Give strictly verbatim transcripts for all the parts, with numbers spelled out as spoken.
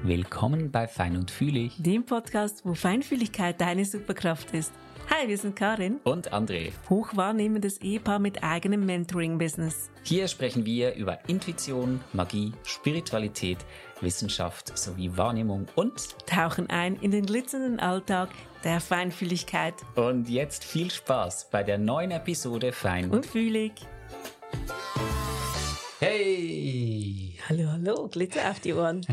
Willkommen bei Fein und Fühlig, dem Podcast, wo Feinfühligkeit deine Superkraft ist. Hi, wir sind Karin und André, hochwahrnehmendes Ehepaar mit eigenem Mentoring-Business. Hier sprechen wir über Intuition, Magie, Spiritualität, Wissenschaft sowie Wahrnehmung und tauchen ein in den glitzernden Alltag der Feinfühligkeit. Und jetzt viel Spaß bei der neuen Episode Fein und Fühlig. Hey! Hallo, hallo, Glitzer auf die Ohren.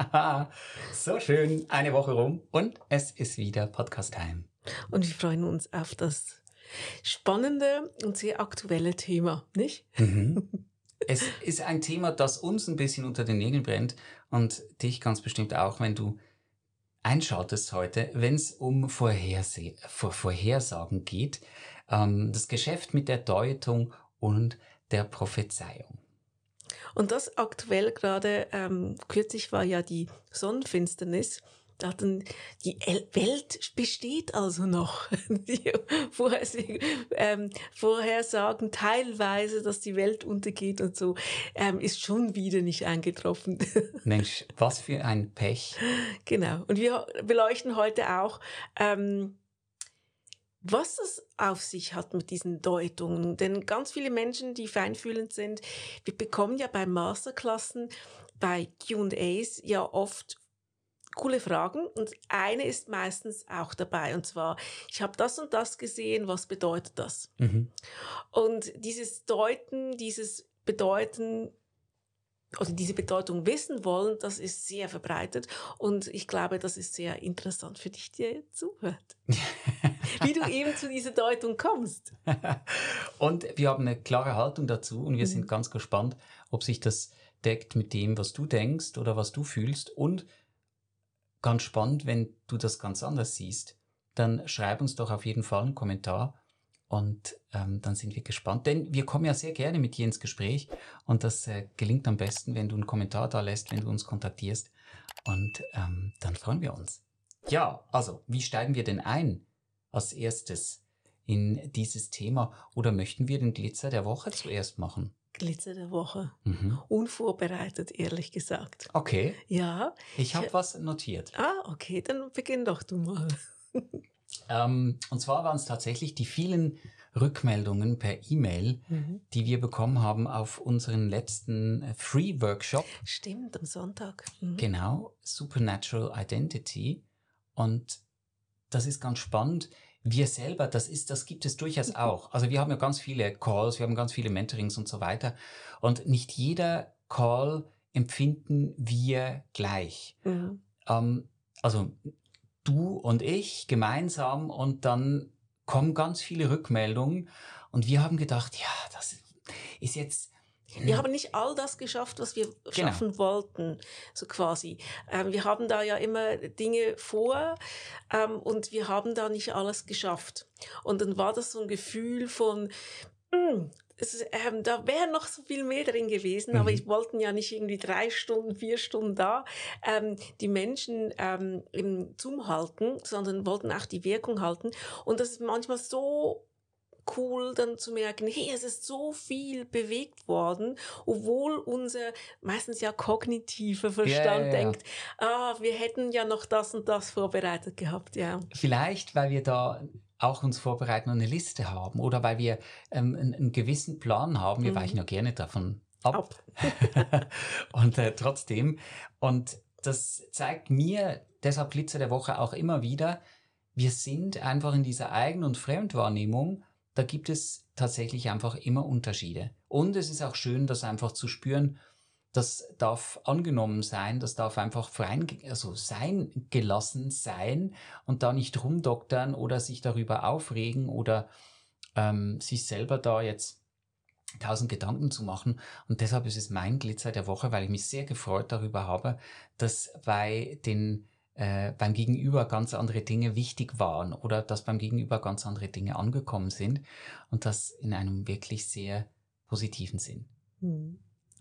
So schön, eine Woche rum und es ist wieder Podcast-Time. Und wir freuen uns auf das spannende und sehr aktuelle Thema, nicht? Mhm. Es ist ein Thema, das uns ein bisschen unter den Nägeln brennt und dich ganz bestimmt auch, wenn du einschaltest heute, wenn es um Vorherse- Vor- Vorhersagen geht, ähm, das Geschäft mit der Deutung und der Prophezeiung. Und das aktuell gerade, ähm, kürzlich war ja die Sonnenfinsternis. Da hatten die El- Welt besteht also noch. Die Vorhersag- ähm, Vorhersagen teilweise, dass die Welt untergeht und so, ähm, ist schon wieder nicht eingetroffen. Mensch, was für ein Pech. Genau. Und wir beleuchten heute auch, ähm, was es auf sich hat mit diesen Deutungen. Denn ganz viele Menschen, die feinfühlend sind, wir bekommen ja bei Masterklassen, bei Q und A's ja oft coole Fragen und eine ist meistens auch dabei und zwar, ich habe das und das gesehen, was bedeutet das? Mhm. Und dieses Deuten, dieses Bedeuten oder diese Bedeutung wissen wollen, das ist sehr verbreitet und ich glaube, das ist sehr interessant für dich, der jetzt zuhört. Wie du eben zu dieser Deutung kommst. Und wir haben eine klare Haltung dazu und wir Mhm. sind ganz gespannt, ob sich das deckt mit dem, was du denkst oder was du fühlst. Und ganz spannend, wenn du das ganz anders siehst, dann schreib uns doch auf jeden Fall einen Kommentar und ähm, dann sind wir gespannt. Denn wir kommen ja sehr gerne mit dir ins Gespräch und das äh, gelingt am besten, wenn du einen Kommentar da lässt, wenn du uns kontaktierst und ähm, dann freuen wir uns. Ja, also, wie steigen wir denn ein als erstes in dieses Thema oder möchten wir den Glitzer der Woche zuerst machen? Glitzer der Woche. Mhm. Unvorbereitet, ehrlich gesagt. Okay. Ja. Ich habe Ich- was notiert. Ah, okay, dann beginn doch du mal. Ähm, und zwar waren es tatsächlich die vielen Rückmeldungen per E-Mail, Mhm. die wir bekommen haben auf unseren letzten äh, Free-Workshop. Stimmt, am Sonntag. Mhm. Genau, Supernatural Identity. Und das ist ganz spannend. Wir selber, das ist, das gibt es durchaus auch. Also wir haben ja ganz viele Calls, wir haben ganz viele Mentorings und so weiter. Und nicht jeder Call empfinden wir gleich. Mhm. Ähm, also du und ich gemeinsam und dann kommen ganz viele Rückmeldungen und wir haben gedacht, ja, das ist jetzt... Wir haben nicht all das geschafft, was wir schaffen wollten, so quasi. Ähm, wir haben da ja immer Dinge vor ähm, und wir haben da nicht alles geschafft. Und dann war das so ein Gefühl von, mh, es ist, ähm, da wäre noch so viel mehr drin gewesen, Mhm. aber ich wollten ja nicht irgendwie drei Stunden, vier Stunden da ähm, die Menschen ähm, im Zoom halten, sondern wollten auch die Wirkung halten. Und das ist manchmal so cool, dann zu merken, hey, es ist so viel bewegt worden, obwohl unser meistens ja kognitiver Verstand Ja, ja, ja. denkt, ah, wir hätten ja noch das und das vorbereitet gehabt, ja. Vielleicht, weil wir da auch uns vorbereiten und eine Liste haben oder weil wir ähm, einen, einen gewissen Plan haben. Wir Mhm. weichen ja gerne davon ab. Ab. und äh, trotzdem, und das zeigt mir, deshalb Glitzer der Woche auch immer wieder, wir sind einfach in dieser Eigen- und Fremdwahrnehmung, da gibt es tatsächlich einfach immer Unterschiede. Und es ist auch schön, das einfach zu spüren, das darf angenommen sein, das darf einfach frei, also sein gelassen sein und da nicht rumdoktern oder sich darüber aufregen oder ähm, sich selber da jetzt tausend Gedanken zu machen. Und deshalb ist es mein Glitzer der Woche, weil ich mich sehr gefreut darüber habe, dass bei den äh, beim Gegenüber ganz andere Dinge wichtig waren oder dass beim Gegenüber ganz andere Dinge angekommen sind und das in einem wirklich sehr positiven Sinn. Hm.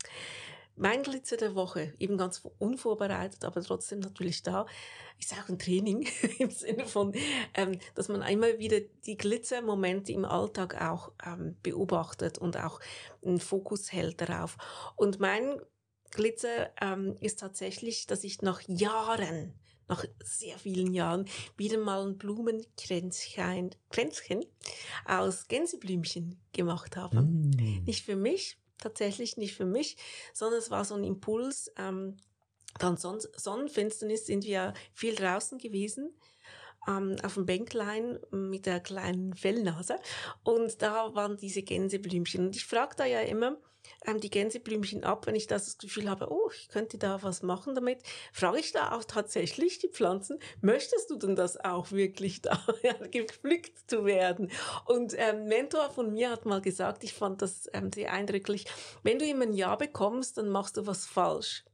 Mein Glitzer der Woche, eben ganz unvorbereitet, aber trotzdem natürlich da, ist auch ein Training im Sinne von, ähm, dass man immer wieder die Glitzermomente im Alltag auch ähm, beobachtet und auch einen Fokus hält darauf. Und mein Glitzer ähm, ist tatsächlich, dass ich nach Jahren, nach sehr vielen Jahren, wieder mal ein Blumenkränzchen Kränzchen aus Gänseblümchen gemacht habe. Mm. Nicht für mich, tatsächlich nicht für mich, sondern es war so ein Impuls. Ähm, dann Son Sonnenfinsternis sind wir viel draußen gewesen, ähm, auf dem Bänklein mit der kleinen Fellnase. Und da waren diese Gänseblümchen. Und ich frage da ja immer ähm, die Gänseblümchen ab, wenn ich das Gefühl habe, oh, ich könnte da was machen damit, frage ich da auch tatsächlich die Pflanzen, möchtest du denn das auch wirklich da gepflückt zu werden? Und ähm, ein Mentor von mir hat mal gesagt, ich fand das ähm, sehr eindrücklich, wenn du immer ein Ja bekommst, dann machst du was falsch.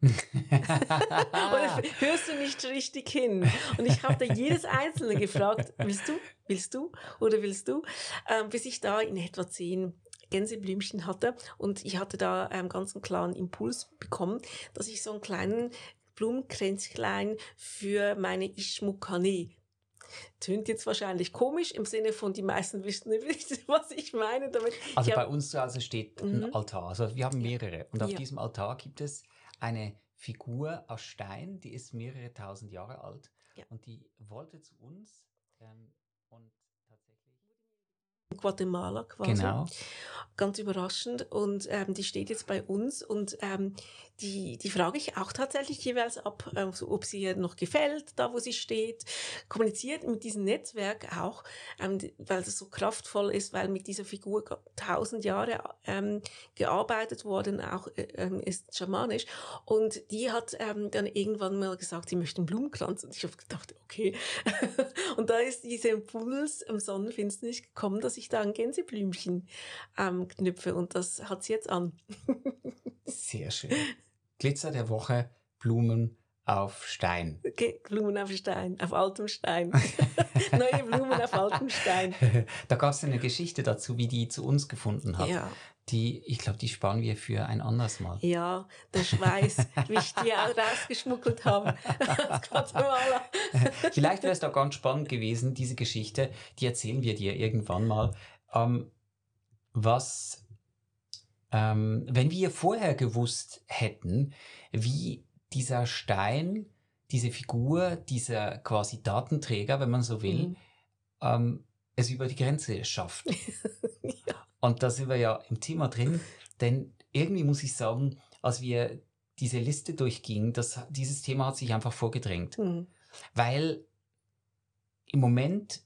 Oder hörst du nicht richtig hin? Und ich habe da jedes Einzelne gefragt, willst du, willst du oder willst du? Ähm, bis ich da in etwa zehn Gänseblümchen hatte und ich hatte da einen ganz klaren Impuls bekommen, dass ich so einen kleinen Blumenkränzlein für meine Ishmukane. Tönt jetzt wahrscheinlich komisch im Sinne von, die meisten wissen nicht, was ich meine damit. Also ich bei hab, uns zu Hause steht ein mhm. Altar, also wir haben mehrere und auf Ja. diesem Altar gibt es eine Figur aus Stein, die ist mehrere tausend Jahre alt Ja. und die wollte zu uns ähm, und tatsächlich... Guatemala quasi. Genau. Ganz überraschend und ähm, die steht jetzt bei uns und ähm, die, die frage ich auch tatsächlich jeweils ab, äh, so, ob sie ihr noch gefällt, da wo sie steht, kommuniziert mit diesem Netzwerk auch, ähm, weil es so kraftvoll ist, weil mit dieser Figur tausend Jahre ähm, gearbeitet worden, auch ähm, ist schamanisch und die hat ähm, dann irgendwann mal gesagt, sie möchte einen Blumenkranz und ich habe gedacht, okay und da ist dieser Impuls am Sonnenfinsternis gekommen, dass ich da ein Gänseblümchen ähm, knüpfe und das hat sie jetzt an. Sehr schön. Glitzer der Woche, Blumen auf Stein. Okay, Blumen auf Stein, auf altem Stein. Neue Blumen auf altem Stein. Da gab es eine Geschichte dazu, wie die zu uns gefunden hat. Ja. Die, ich glaube, die sparen wir für ein anderes Mal. Ja, der Schweiß, wie ich die auch rausgeschmuggelt habe aus Guatemala. Vielleicht wäre es da ganz spannend gewesen, diese Geschichte, die erzählen wir dir irgendwann mal. Ähm, was, ähm, wenn wir vorher gewusst hätten, wie dieser Stein, diese Figur, dieser quasi Datenträger, wenn man so will, Mhm. ähm, es über die Grenze schafft. Ja. Und da sind wir ja im Thema drin, denn irgendwie muss ich sagen, als wir diese Liste durchgingen, das, dieses Thema hat sich einfach vorgedrängt. Mhm. Weil im Moment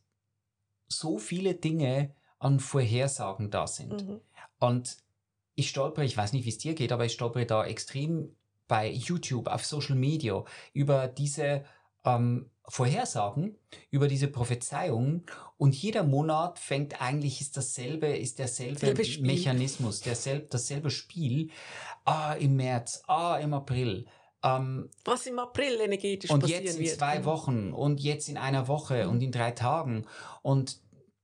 so viele Dinge an Vorhersagen da sind. Mhm. Und ich stolpere, ich weiß nicht, wie es dir geht, aber ich stolpere da extrem bei YouTube, auf Social Media über diese ähm, Vorhersagen, über diese Prophezeiungen und jeder Monat fängt eigentlich, ist dasselbe, ist derselbe Selbe Spiel. Mechanismus, derselbe, dasselbe Spiel. Ah, im März, ah, im April. Ähm, Was im April energetisch und passieren jetzt in wird. zwei Mhm. Wochen und jetzt in einer Woche Mhm. und in drei Tagen. Und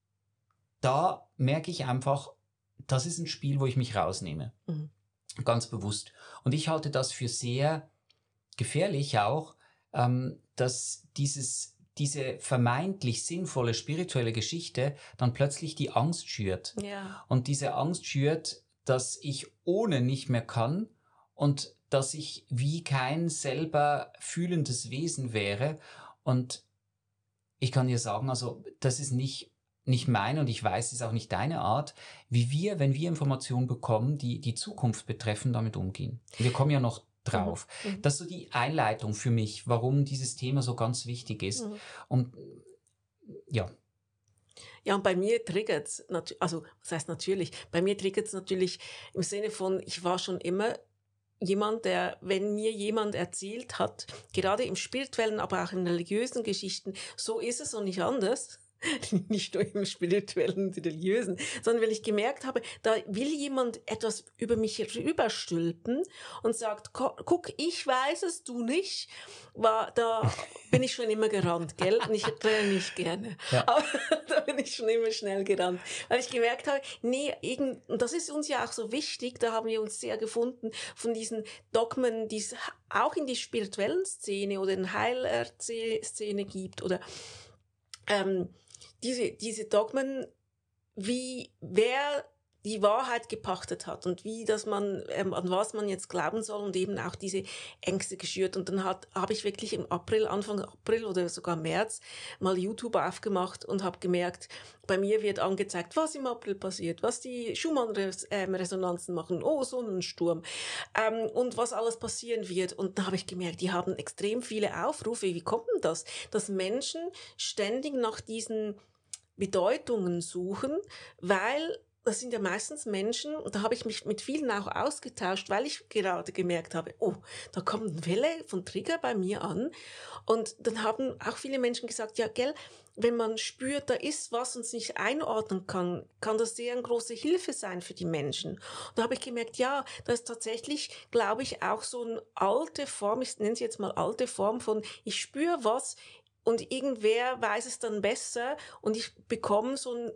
da merke ich einfach, das ist ein Spiel, wo ich mich rausnehme. Mhm. Ganz bewusst. Und ich halte das für sehr gefährlich auch, ähm, dass dieses, diese vermeintlich sinnvolle spirituelle Geschichte dann plötzlich die Angst schürt. Ja. Und diese Angst schürt, dass ich ohne nicht mehr kann und dass ich wie kein selber fühlendes Wesen wäre. Und ich kann dir sagen, also das ist nicht, nicht meine und ich weiß, es ist auch nicht deine Art, wie wir, wenn wir Informationen bekommen, die die Zukunft betreffen, damit umgehen. Wir kommen ja noch drauf. Mhm. Das ist so die Einleitung für mich, warum dieses Thema so ganz wichtig ist. Mhm. Und ja. Ja, und bei mir triggert es, also was heißt natürlich, bei mir triggert es natürlich im Sinne von, ich war schon immer jemand, der, wenn mir jemand erzählt hat, gerade im spirituellen, aber auch in religiösen Geschichten, so ist es und nicht anders, nicht nur im spirituellen und religiösen, sondern wenn ich gemerkt habe, da will jemand etwas über mich rüberstülpen und sagt, guck, ich weiß es, du nicht, war, da bin ich schon immer gerannt, gell? Und ich renne nicht gerne. Ja. Aber da bin ich schon immer schnell gerannt. Weil ich gemerkt habe, nee, irgend, und das ist uns ja auch so wichtig, da haben wir uns sehr gefunden von diesen Dogmen, die es auch in die spirituellen Szene oder in Heiler-Szene gibt oder ähm, diese, diese Dogmen, wie, wer die Wahrheit gepachtet hat und wie, dass man, ähm, an was man jetzt glauben soll und eben auch diese Ängste geschürt. Und dann hat, habe ich wirklich im April, Anfang April oder sogar März mal YouTube aufgemacht und habe gemerkt, bei mir wird angezeigt, was im April passiert, was die Schumann-Resonanzen machen, oh, Sonnensturm, ähm, und was alles passieren wird. Und da habe ich gemerkt, die haben extrem viele Aufrufe. Wie kommt denn das? Dass Menschen ständig nach diesen Bedeutungen suchen, weil das sind ja meistens Menschen, und da habe ich mich mit vielen auch ausgetauscht, weil ich gerade gemerkt habe, oh, da kommt eine Welle von Trigger bei mir an. Und dann haben auch viele Menschen gesagt, ja, gell, wenn man spürt, da ist was und es nicht einordnen kann, kann das sehr eine große Hilfe sein für die Menschen. Und da habe ich gemerkt, ja, das ist tatsächlich, glaube ich, auch so eine alte Form, ich nenne sie jetzt mal alte Form von, ich spüre was und irgendwer weiß es dann besser und ich bekomme so ein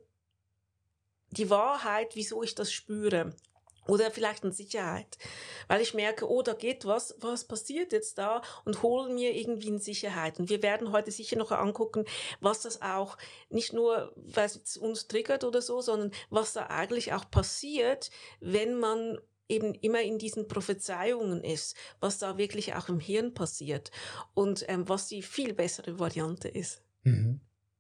die Wahrheit, wieso ich das spüre. Oder vielleicht eine Sicherheit. Weil ich merke, oh, da geht was, was passiert jetzt da? Und holen mir irgendwie eine Sicherheit. Und wir werden heute sicher noch angucken, was das auch, nicht nur, weil es uns triggert oder so, sondern was da eigentlich auch passiert, wenn man eben immer in diesen Prophezeiungen ist, was da wirklich auch im Hirn passiert. Und ähm, was die viel bessere Variante ist. Mhm.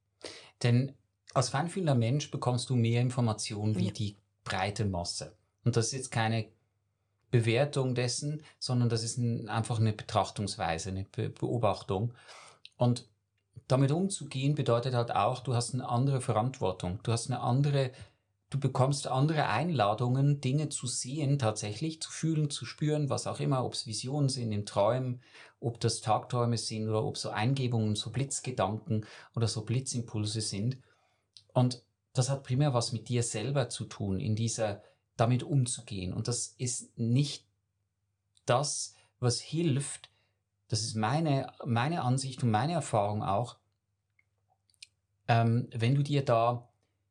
Denn als feinfühlender Mensch bekommst du mehr Informationen wie Ja. die breite Masse. Und das ist jetzt keine Bewertung dessen, sondern das ist ein, einfach eine Betrachtungsweise, eine Be- Beobachtung. Und damit umzugehen bedeutet halt auch, du hast eine andere Verantwortung. Du hast eine andere, du bekommst andere Einladungen, Dinge zu sehen, tatsächlich, zu fühlen, zu spüren, was auch immer, ob es Visionen sind in Träumen, ob das Tagträume sind oder ob so Eingebungen, so Blitzgedanken oder so Blitzimpulse sind. Und das hat primär was mit dir selber zu tun, in dieser, damit umzugehen. Und das ist nicht das, was hilft. Das ist meine, meine Ansicht und meine Erfahrung auch. Ähm, wenn du dir da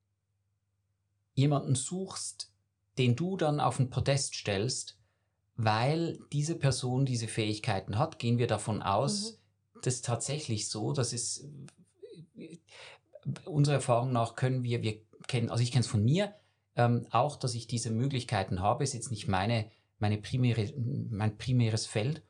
jemanden suchst, den du dann auf den Podest stellst, weil diese Person diese Fähigkeiten hat, gehen wir davon aus, mhm. das ist tatsächlich so, das ist unserer Erfahrung nach können wir, wir kennen, also ich kenne es von mir, ähm, auch, dass ich diese Möglichkeiten habe, ist jetzt nicht meine, meine primäre, mein primäres Feld.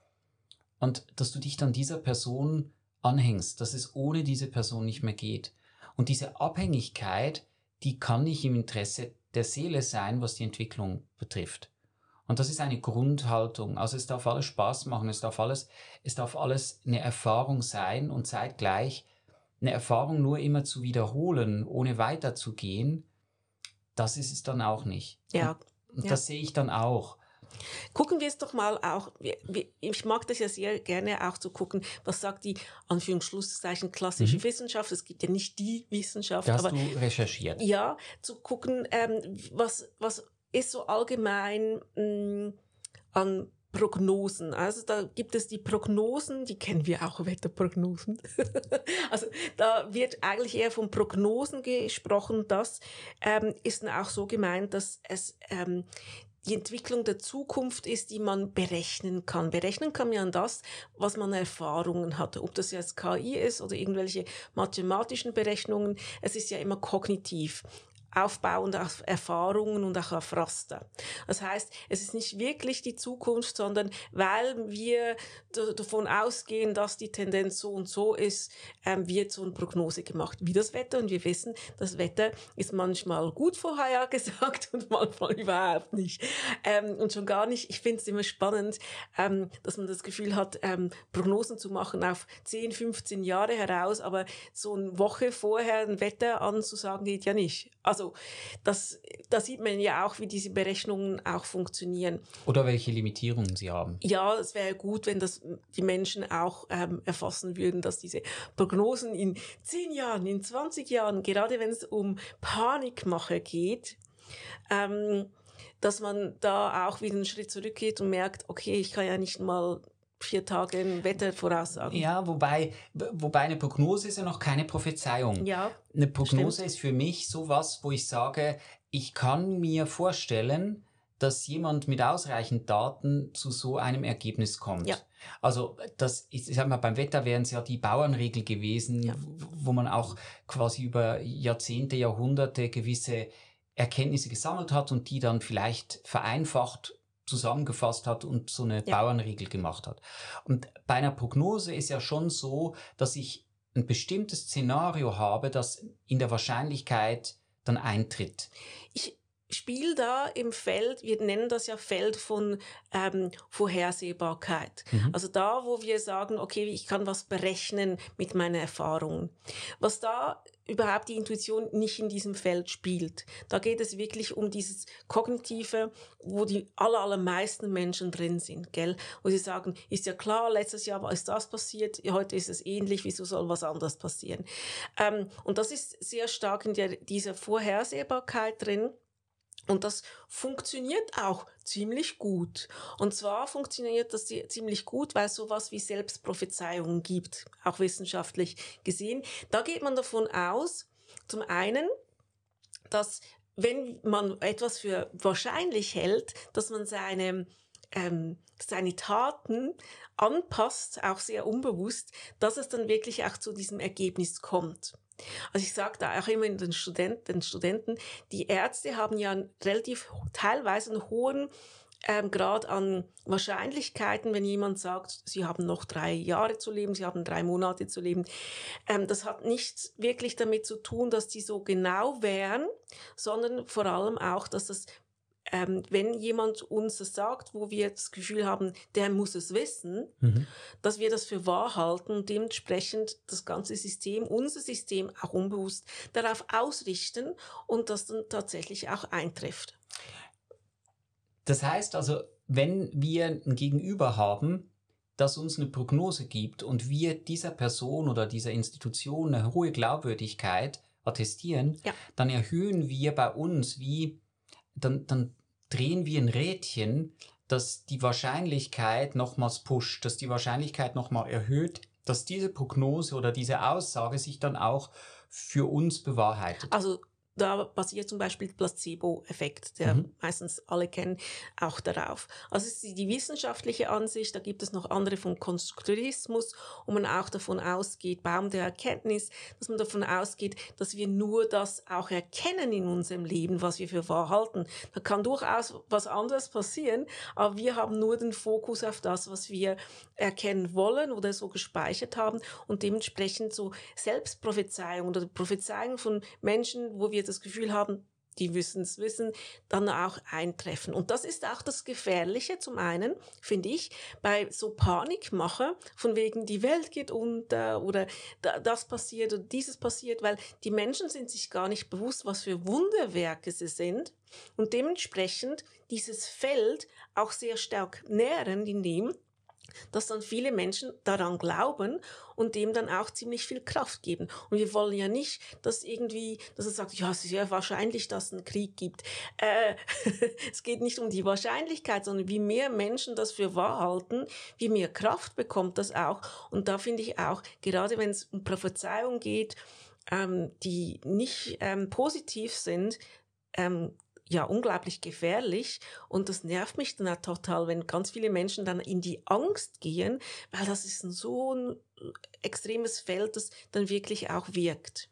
Und dass du dich dann dieser Person anhängst, dass es ohne diese Person nicht mehr geht. Und diese Abhängigkeit, die kann nicht im Interesse der Seele sein, was die Entwicklung betrifft. Und das ist eine Grundhaltung. Also es darf alles Spaß machen, es darf alles, es darf alles eine Erfahrung sein und zeitgleich eine Erfahrung nur immer zu wiederholen, ohne weiterzugehen, das ist es dann auch nicht. Ja. Und, und ja. das sehe ich dann auch. Gucken wir es doch mal auch, ich mag das ja sehr gerne auch zu gucken, was sagt die, Anführungsschlusszeichen, klassische mhm. Wissenschaft, es gibt ja nicht die Wissenschaft. Da hast aber du recherchiert. Ja, zu gucken, ähm, was, was ist so allgemein mh, an Prognosen. Also da gibt es die Prognosen, die kennen wir auch, Wetterprognosen. Also da wird eigentlich eher von Prognosen gesprochen. Das ähm, ist dann auch so gemeint, dass es ähm, die Entwicklung der Zukunft ist, die man berechnen kann. Berechnen kann man an das, was man Erfahrungen hatte. Ob das jetzt K I ist oder irgendwelche mathematischen Berechnungen, es ist ja immer kognitiv. Aufbauend auf Erfahrungen und auch auf Raster. Das heißt, es ist nicht wirklich die Zukunft, sondern weil wir d- davon ausgehen, dass die Tendenz so und so ist, ähm, wird so eine Prognose gemacht, wie das Wetter. Und wir wissen, das Wetter ist manchmal gut vorhergesagt und manchmal überhaupt nicht. Ähm, und schon gar nicht, ich finde es immer spannend, ähm, dass man das Gefühl hat, ähm, Prognosen zu machen auf zehn, fünfzehn Jahre heraus, aber so eine Woche vorher ein Wetter anzusagen geht ja nicht. Also das, da sieht man ja auch, wie diese Berechnungen auch funktionieren. Oder welche Limitierungen sie haben. Ja, es wäre gut, wenn das die Menschen auch ähm, erfassen würden, dass diese Prognosen in zehn Jahren, in zwanzig Jahren, gerade wenn es um Panikmache geht, ähm, dass man da auch wieder einen Schritt zurückgeht und merkt, okay, ich kann ja nicht mal vier Tage ein Wetter voraussagen. Ja, wobei, wobei eine Prognose ist ja noch keine Prophezeiung. Ja, eine Prognose stimmt. ist für mich sowas, wo ich sage, ich kann mir vorstellen, dass jemand mit ausreichend Daten zu so einem Ergebnis kommt. Ja. Also das, ich sag mal, beim Wetter wären es ja die Bauernregel gewesen, Ja. wo man auch quasi über Jahrzehnte, Jahrhunderte gewisse Erkenntnisse gesammelt hat und die dann vielleicht vereinfacht zusammengefasst hat und so eine ja. Bauernregel gemacht hat. Und bei einer Prognose ist ja schon so, dass ich ein bestimmtes Szenario habe, das in der Wahrscheinlichkeit dann eintritt. Ich spiele da im Feld, wir nennen das ja Feld von ähm, Vorhersehbarkeit. Mhm. Also da, wo wir sagen, okay, ich kann was berechnen mit meinen Erfahrungen. Was da überhaupt die Intuition nicht in diesem Feld spielt. Da geht es wirklich um dieses Kognitive, wo die aller, allermeisten Menschen drin sind, gell? Wo sie sagen, ist ja klar, letztes Jahr ist das passiert, heute ist es ähnlich, wieso soll was anderes passieren? Ähm, und das ist sehr stark in der, dieser Vorhersehbarkeit drin. Und das funktioniert auch ziemlich gut. Und zwar funktioniert das ziemlich gut, weil es sowas wie Selbstprophezeiungen gibt, auch wissenschaftlich gesehen. Da geht man davon aus, zum einen, dass wenn man etwas für wahrscheinlich hält, dass man seine, ähm, seine Taten anpasst, auch sehr unbewusst, dass es dann wirklich auch zu diesem Ergebnis kommt. Also ich sage da auch immer den Studenten, den Studenten, die Ärzte haben ja einen relativ teilweise einen hohen ähm, Grad an Wahrscheinlichkeiten, wenn jemand sagt, sie haben noch drei Jahre zu leben, sie haben drei Monate zu leben. Ähm, das hat nichts wirklich damit zu tun, dass die so genau wären, sondern vor allem auch, dass das Ähm, wenn jemand uns das sagt, wo wir das Gefühl haben, der muss es wissen, mhm. dass wir das für wahr halten und dementsprechend das ganze System, unser System auch unbewusst darauf ausrichten und das dann tatsächlich auch eintrifft. Das heißt also, wenn wir ein Gegenüber haben, das uns eine Prognose gibt und wir dieser Person oder dieser Institution eine hohe Glaubwürdigkeit attestieren, ja. dann erhöhen wir bei uns wie Dann, dann drehen wir ein Rädchen, das die Wahrscheinlichkeit nochmals pusht, dass die Wahrscheinlichkeit nochmal erhöht, dass diese Prognose oder diese Aussage sich dann auch für uns bewahrheitet. Also da basiert zum Beispiel der Placebo-Effekt, der mhm. meistens alle kennen, auch darauf. Also es ist die wissenschaftliche Ansicht, da gibt es noch andere vom Konstruktivismus, wo man auch davon ausgeht, Baum der Erkenntnis, dass man davon ausgeht, dass wir nur das auch erkennen in unserem Leben, was wir für wahr halten. Da kann durchaus was anderes passieren, aber wir haben nur den Fokus auf das, was wir erkennen wollen oder so gespeichert haben und dementsprechend so Selbstprophezeiungen oder Prophezeiungen von Menschen, wo wir das Gefühl haben, die müssen es wissen, dann auch eintreffen. Und das ist auch das Gefährliche zum einen, finde ich, bei so Panikmache, von wegen die Welt geht unter oder das passiert oder dieses passiert, weil die Menschen sind sich gar nicht bewusst, was für Wunderwerke sie sind und dementsprechend dieses Feld auch sehr stark nähren, indem dass dann viele Menschen daran glauben und dem dann auch ziemlich viel Kraft geben. Und wir wollen ja nicht, dass irgendwie, dass er sagt, ja, es ist ja wahrscheinlich, dass es einen Krieg gibt. Äh, es geht nicht um die Wahrscheinlichkeit, sondern wie mehr Menschen das für wahr halten, wie mehr Kraft bekommt das auch. Und da finde ich auch, gerade wenn es um Prophezeiung geht, ähm, die nicht ähm, positiv sind, ähm, ja, unglaublich gefährlich und das nervt mich dann auch total, wenn ganz viele Menschen dann in die Angst gehen, weil das ist ein so ein extremes Feld, das dann wirklich auch wirkt.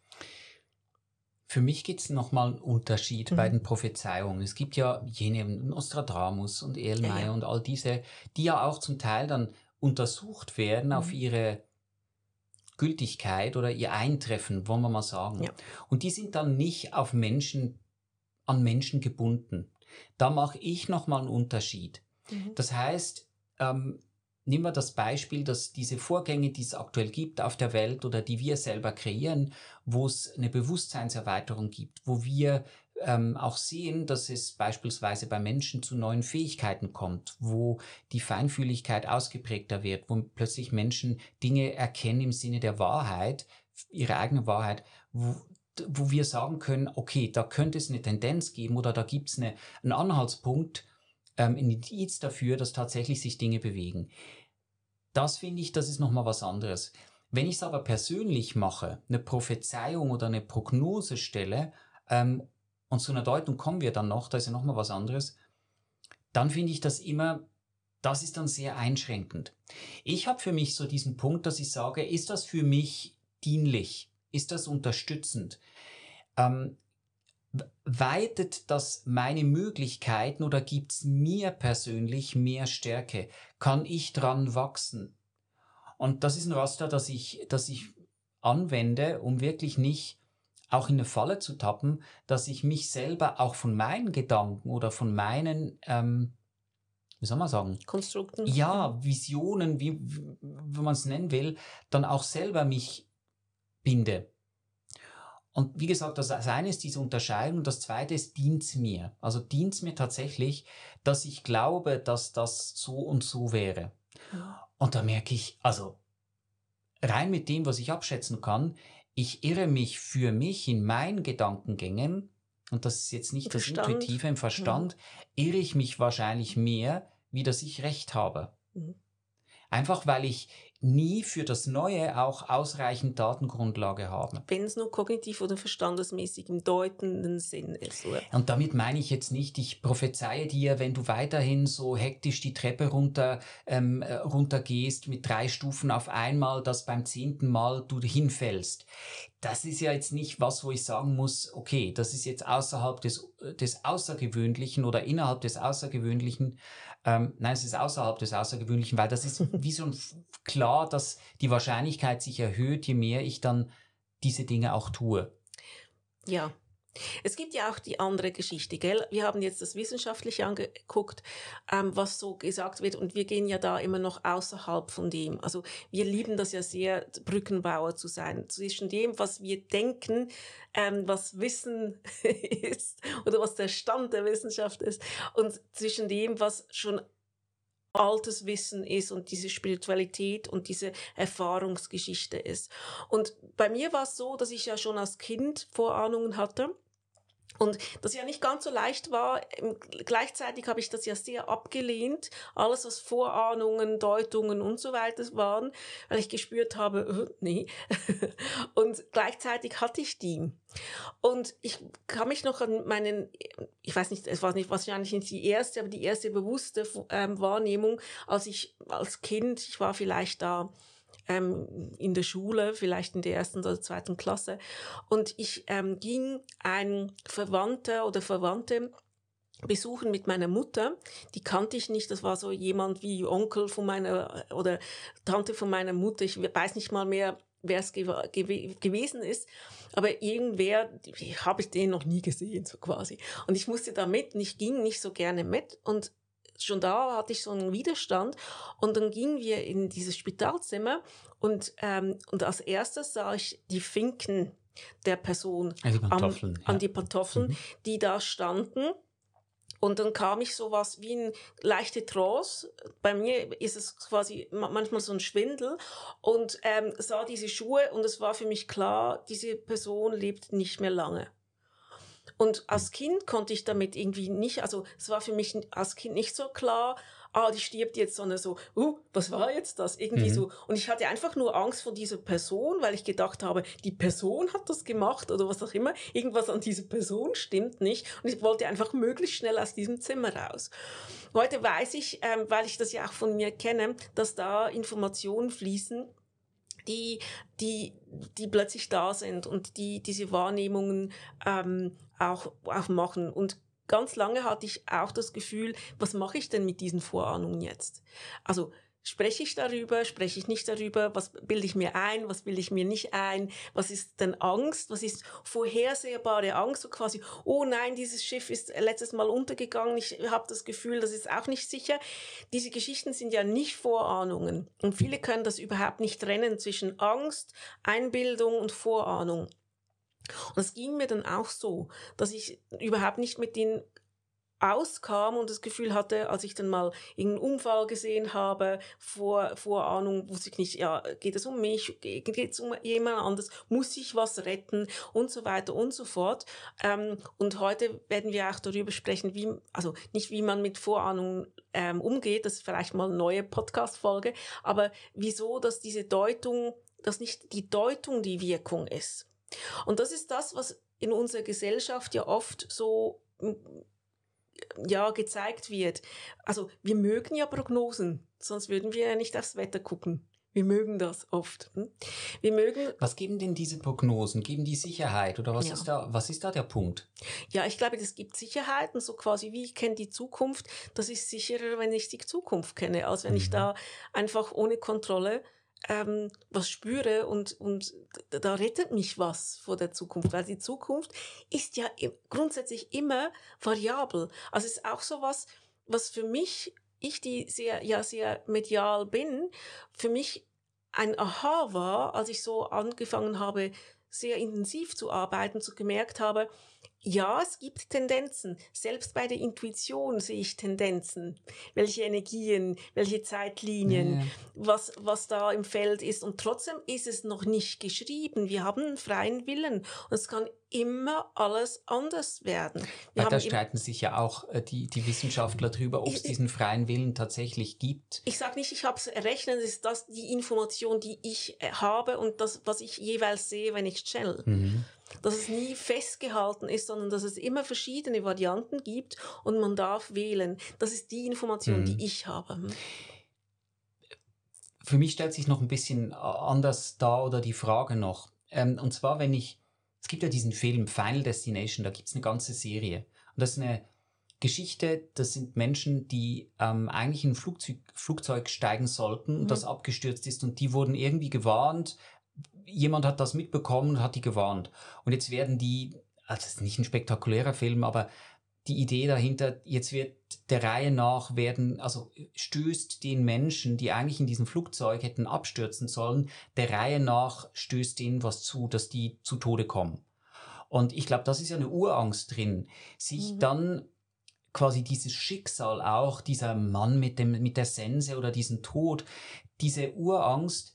Für mich gibt es nochmal einen Unterschied mhm. bei den Prophezeiungen. Es gibt ja jene Nostradamus und Erlenmeyer ja, ja. und all diese, die ja auch zum Teil dann untersucht werden mhm. auf ihre Gültigkeit oder ihr Eintreffen, wollen wir mal sagen. Ja. Und die sind dann nicht auf Menschen an Menschen gebunden. Da mache ich nochmal einen Unterschied. Mhm. Das heißt, ähm, nehmen wir das Beispiel, dass diese Vorgänge, die es aktuell gibt auf der Welt oder die wir selber kreieren, wo es eine Bewusstseinserweiterung gibt, wo wir ähm, auch sehen, dass es beispielsweise bei Menschen zu neuen Fähigkeiten kommt, wo die Feinfühligkeit ausgeprägter wird, wo plötzlich Menschen Dinge erkennen im Sinne der Wahrheit, ihre eigene Wahrheit, wo wo wir sagen können, okay, da könnte es eine Tendenz geben oder da gibt es eine, einen Anhaltspunkt, ähm, ein Indiz dafür, dass tatsächlich sich Dinge bewegen. Das finde ich, das ist nochmal was anderes. Wenn ich es aber persönlich mache, eine Prophezeiung oder eine Prognose stelle, ähm, und zu einer Deutung kommen wir dann noch, da ist ja nochmal was anderes, dann finde ich das immer, das ist dann sehr einschränkend. Ich habe für mich so diesen Punkt, dass ich sage, ist das für mich dienlich? Ist das unterstützend? Ähm, weitet das meine Möglichkeiten oder gibt es mir persönlich mehr Stärke? Kann ich dran wachsen? Und das ist ein Raster, das ich, das ich anwende, um wirklich nicht auch in eine Falle zu tappen, dass ich mich selber auch von meinen Gedanken oder von meinen, ähm, wie soll man sagen? Konstrukten. Ja, Visionen, wie, wie, wie man es nennen will, dann auch selber mich binde. Und wie gesagt, das eine ist diese Unterscheidung und das zweite ist, dient mir. Also dient mir tatsächlich, dass ich glaube, dass das so und so wäre. Ja. Und da merke ich, also rein mit dem, was ich abschätzen kann, ich irre mich für mich in meinen Gedankengängen, und das ist jetzt nicht das Verstand. Intuitive im Verstand, mhm. irre ich mich wahrscheinlich mehr, wie dass ich Recht habe. Mhm. Einfach weil ich nie für das Neue auch ausreichend Datengrundlage habe. Wenn es nur kognitiv oder verstandesmäßig im deutenden Sinn ist, oder? Und damit meine ich jetzt nicht, ich prophezeie dir, wenn du weiterhin so hektisch die Treppe runter, ähm, runter gehst mit drei Stufen auf einmal, dass beim zehnten Mal du hinfällst. Das ist ja jetzt nicht was, wo ich sagen muss, okay, das ist jetzt außerhalb des, des Außergewöhnlichen oder innerhalb des Außergewöhnlichen. Ähm, nein, es ist außerhalb des Außergewöhnlichen, weil das ist wie so ein klar, dass die Wahrscheinlichkeit sich erhöht, je mehr ich dann diese Dinge auch tue. Ja. Es gibt ja auch die andere Geschichte, gell? Wir haben jetzt das Wissenschaftliche angeguckt, ähm, was so gesagt wird, und wir gehen ja da immer noch außerhalb von dem. Also wir lieben das ja sehr, Brückenbauer zu sein, zwischen dem, was wir denken, ähm, was Wissen ist oder was der Stand der Wissenschaft ist, und zwischen dem, was schon altes Wissen ist und diese Spiritualität und diese Erfahrungsgeschichte ist. Und bei mir war es so, dass ich ja schon als Kind Vorahnungen hatte und das ja nicht ganz so leicht war. Gleichzeitig habe ich das ja sehr abgelehnt, alles was Vorahnungen, Deutungen und so weiter waren, weil ich gespürt habe, äh, nee. Und gleichzeitig hatte ich die. Und ich kann mich noch an meinen, ich weiß nicht, es war nicht wahrscheinlich nicht die erste, aber die erste bewusste ähm, Wahrnehmung, als ich als Kind, ich war vielleicht da ähm, in der Schule, vielleicht in der ersten oder zweiten Klasse, und ich ähm, ging ein Verwandter oder Verwandte besuchen mit meiner Mutter, die kannte ich nicht, das war so jemand wie Onkel von meiner oder Tante von meiner Mutter, ich weiß nicht mal mehr, wer es gew- gew- gewesen ist, aber irgendwer, habe ich den noch nie gesehen, so quasi. Und ich musste da mit und ich ging nicht so gerne mit und schon da hatte ich so einen Widerstand und dann gingen wir in dieses Spitalzimmer und, ähm, und als erstes sah ich die Finken der Person die Pantoffeln, am, an ja. die Pantoffeln, mhm. die da standen. Und dann kam ich sowas wie ein leichte Trance. Bei mir ist es quasi manchmal so ein Schwindel und ähm, sah diese Schuhe und es war für mich klar, diese Person lebt nicht mehr lange. Und als Kind konnte ich damit irgendwie nicht, also es war für mich als Kind nicht so klar, ah, die stirbt jetzt, sondern so, uh, was war jetzt das? Irgendwie mhm. so. Und ich hatte einfach nur Angst vor dieser Person, weil ich gedacht habe, die Person hat das gemacht oder was auch immer. Irgendwas an dieser Person stimmt nicht. Und ich wollte einfach möglichst schnell aus diesem Zimmer raus. Heute weiß ich, ähm, weil ich das ja auch von mir kenne, dass da Informationen fließen, die, die, die plötzlich da sind und die diese Wahrnehmungen ähm, auch, auch machen. Und ganz lange hatte ich auch das Gefühl, was mache ich denn mit diesen Vorahnungen jetzt? Also spreche ich darüber, spreche ich nicht darüber, was bilde ich mir ein, was bilde ich mir nicht ein, was ist denn Angst, was ist vorhersehbare Angst, so quasi, oh nein, dieses Schiff ist letztes Mal untergegangen, ich habe das Gefühl, das ist auch nicht sicher. Diese Geschichten sind ja nicht Vorahnungen und viele können das überhaupt nicht trennen zwischen Angst, Einbildung und Vorahnung. Und es ging mir dann auch so, dass ich überhaupt nicht mit den auskam und das Gefühl hatte, als ich dann mal irgendeinen Unfall gesehen habe, vor Vorahnung, wusste ich nicht, ja, geht es um mich, geht es um jemand anderes, muss ich was retten und so weiter und so fort. Ähm, und heute werden wir auch darüber sprechen, wie, also nicht wie man mit Vorahnungen ähm, umgeht, das ist vielleicht mal eine neue Podcast-Folge, aber wieso, dass diese Deutung, dass nicht die Deutung die Wirkung ist. Und das ist das, was in unserer Gesellschaft ja oft so ja, gezeigt wird. Also wir mögen ja Prognosen, sonst würden wir ja nicht aufs Wetter gucken. Wir mögen das oft. Hm? Wir mögen. Was geben denn diese Prognosen? Geben die Sicherheit oder was Ja. ist da, was ist da der Punkt? Ja, ich glaube, das gibt Sicherheiten, so quasi wie ich kenne die Zukunft. Das ist sicherer, wenn ich die Zukunft kenne, als wenn mhm. ich da einfach ohne Kontrolle ähm, was spüre und, und da rettet mich was vor der Zukunft, weil die Zukunft ist ja grundsätzlich immer variabel. Also es ist auch so was, was für mich, ich die sehr, ja sehr medial bin, für mich ein Aha war, als ich so angefangen habe, sehr intensiv zu arbeiten, so gemerkt habe, ja, es gibt Tendenzen. Selbst bei der Intuition sehe ich Tendenzen. Welche Energien, welche Zeitlinien, ja, ja. was, was da im Feld ist. Und trotzdem ist es noch nicht geschrieben. Wir haben einen freien Willen. Und es kann immer alles anders werden. Wir Weil da streiten sich ja auch äh, die, die Wissenschaftler drüber, ob es diesen freien Willen tatsächlich gibt. Ich sage nicht, ich habe es errechnet, es ist das die Information, die ich habe und das, was ich jeweils sehe, wenn ich channel. Mhm. Dass es nie festgehalten ist, sondern dass es immer verschiedene Varianten gibt und man darf wählen. Das ist die Information, mhm. die ich habe. Für mich stellt sich noch ein bisschen anders dar oder die Frage noch. Ähm, und zwar, wenn ich, es gibt ja diesen Film Final Destination, da gibt es eine ganze Serie. Und das ist eine Geschichte, das sind Menschen, die ähm, eigentlich in ein Flugzeug, Flugzeug steigen sollten und mhm. das abgestürzt ist und die wurden irgendwie gewarnt. Jemand hat das mitbekommen und hat die gewarnt. Und jetzt werden die, also das ist nicht ein spektakulärer Film, aber die Idee dahinter, jetzt wird der Reihe nach werden, also stößt den Menschen, die eigentlich in diesem Flugzeug hätten abstürzen sollen, der Reihe nach stößt denen was zu, dass die zu Tode kommen. Und ich glaube, das ist ja eine Urangst drin, sich mhm. dann quasi dieses Schicksal auch, dieser Mann mit dem, mit der Sense oder diesen Tod, diese Urangst,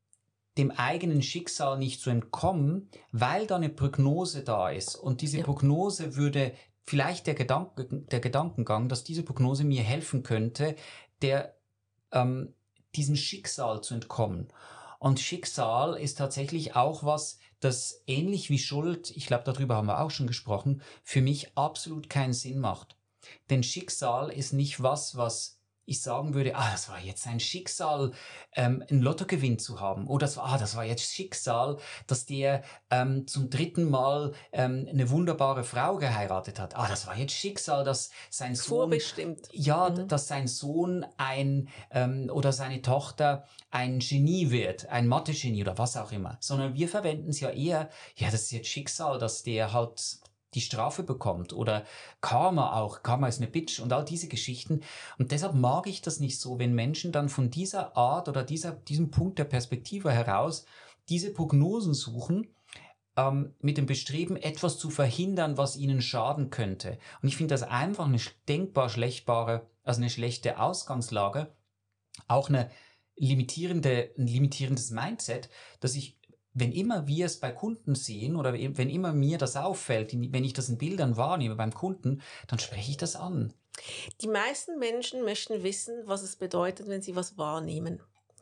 dem eigenen Schicksal nicht zu entkommen, weil da eine Prognose da ist. Und diese ja. Prognose würde vielleicht der, Gedanke, der Gedankengang, dass diese Prognose mir helfen könnte, der, ähm, diesem Schicksal zu entkommen. Und Schicksal ist tatsächlich auch was, das ähnlich wie Schuld, ich glaube, darüber haben wir auch schon gesprochen, für mich absolut keinen Sinn macht. Denn Schicksal ist nicht was, was ich sagen würde, ah, das war jetzt ein Schicksal, ähm, einen Lottogewinn zu haben. Oder das war, ah, das war jetzt Schicksal, dass der ähm, zum dritten Mal ähm, eine wunderbare Frau geheiratet hat. Ah, das war jetzt Schicksal, dass sein Sohn... Vorbestimmt. Ja, mhm. dass sein Sohn ein ähm, oder seine Tochter ein Genie wird, ein Mathe-Genie oder was auch immer. Sondern wir verwenden es ja eher, ja, das ist jetzt Schicksal, dass der halt die Strafe bekommt oder Karma auch, Karma ist eine Bitch und all diese Geschichten. Und deshalb mag ich das nicht so, wenn Menschen dann von dieser Art oder dieser, diesem Punkt der Perspektive heraus diese Prognosen suchen, ähm, mit dem Bestreben, etwas zu verhindern, was ihnen schaden könnte. Und ich finde das einfach eine denkbar schlechtbare, also eine schlechte Ausgangslage, auch eine limitierende, ein limitierendes Mindset, dass ich, wenn immer wir es bei Kunden sehen oder wenn immer mir das auffällt, wenn ich das in Bildern wahrnehme beim Kunden, dann spreche ich das an. Die meisten Menschen möchten wissen, was es bedeutet, wenn sie was wahrnehmen.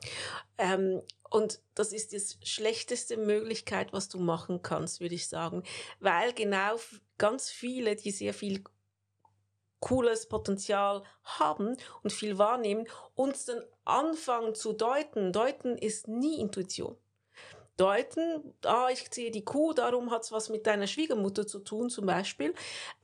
Ähm, und das ist die schlechteste Möglichkeit, was du machen kannst, würde ich sagen. Weil genau ganz viele, die sehr viel cooles Potenzial haben und viel wahrnehmen, uns dann anfangen zu deuten. Deuten ist nie Intuition. Deuten, ah, ich sehe die Kuh, darum hat's was mit deiner Schwiegermutter zu tun, zum Beispiel.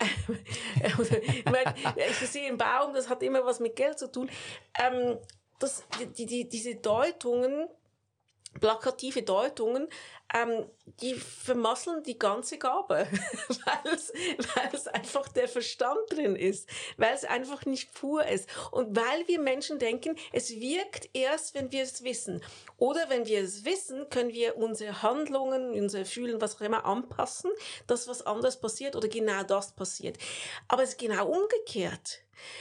Oder, ich, meine, ich sehe einen Baum, das hat immer was mit Geld zu tun. Ähm, das, die, die, diese Deutungen, plakative Deutungen, ähm, die vermasseln die ganze Gabe, weil es, weil es einfach der Verstand drin ist, weil es einfach nicht pur ist und weil wir Menschen denken, es wirkt erst, wenn wir es wissen. Oder wenn wir es wissen, können wir unsere Handlungen, unser Fühlen, was auch immer anpassen, dass was anderes passiert oder genau das passiert. Aber es ist genau umgekehrt.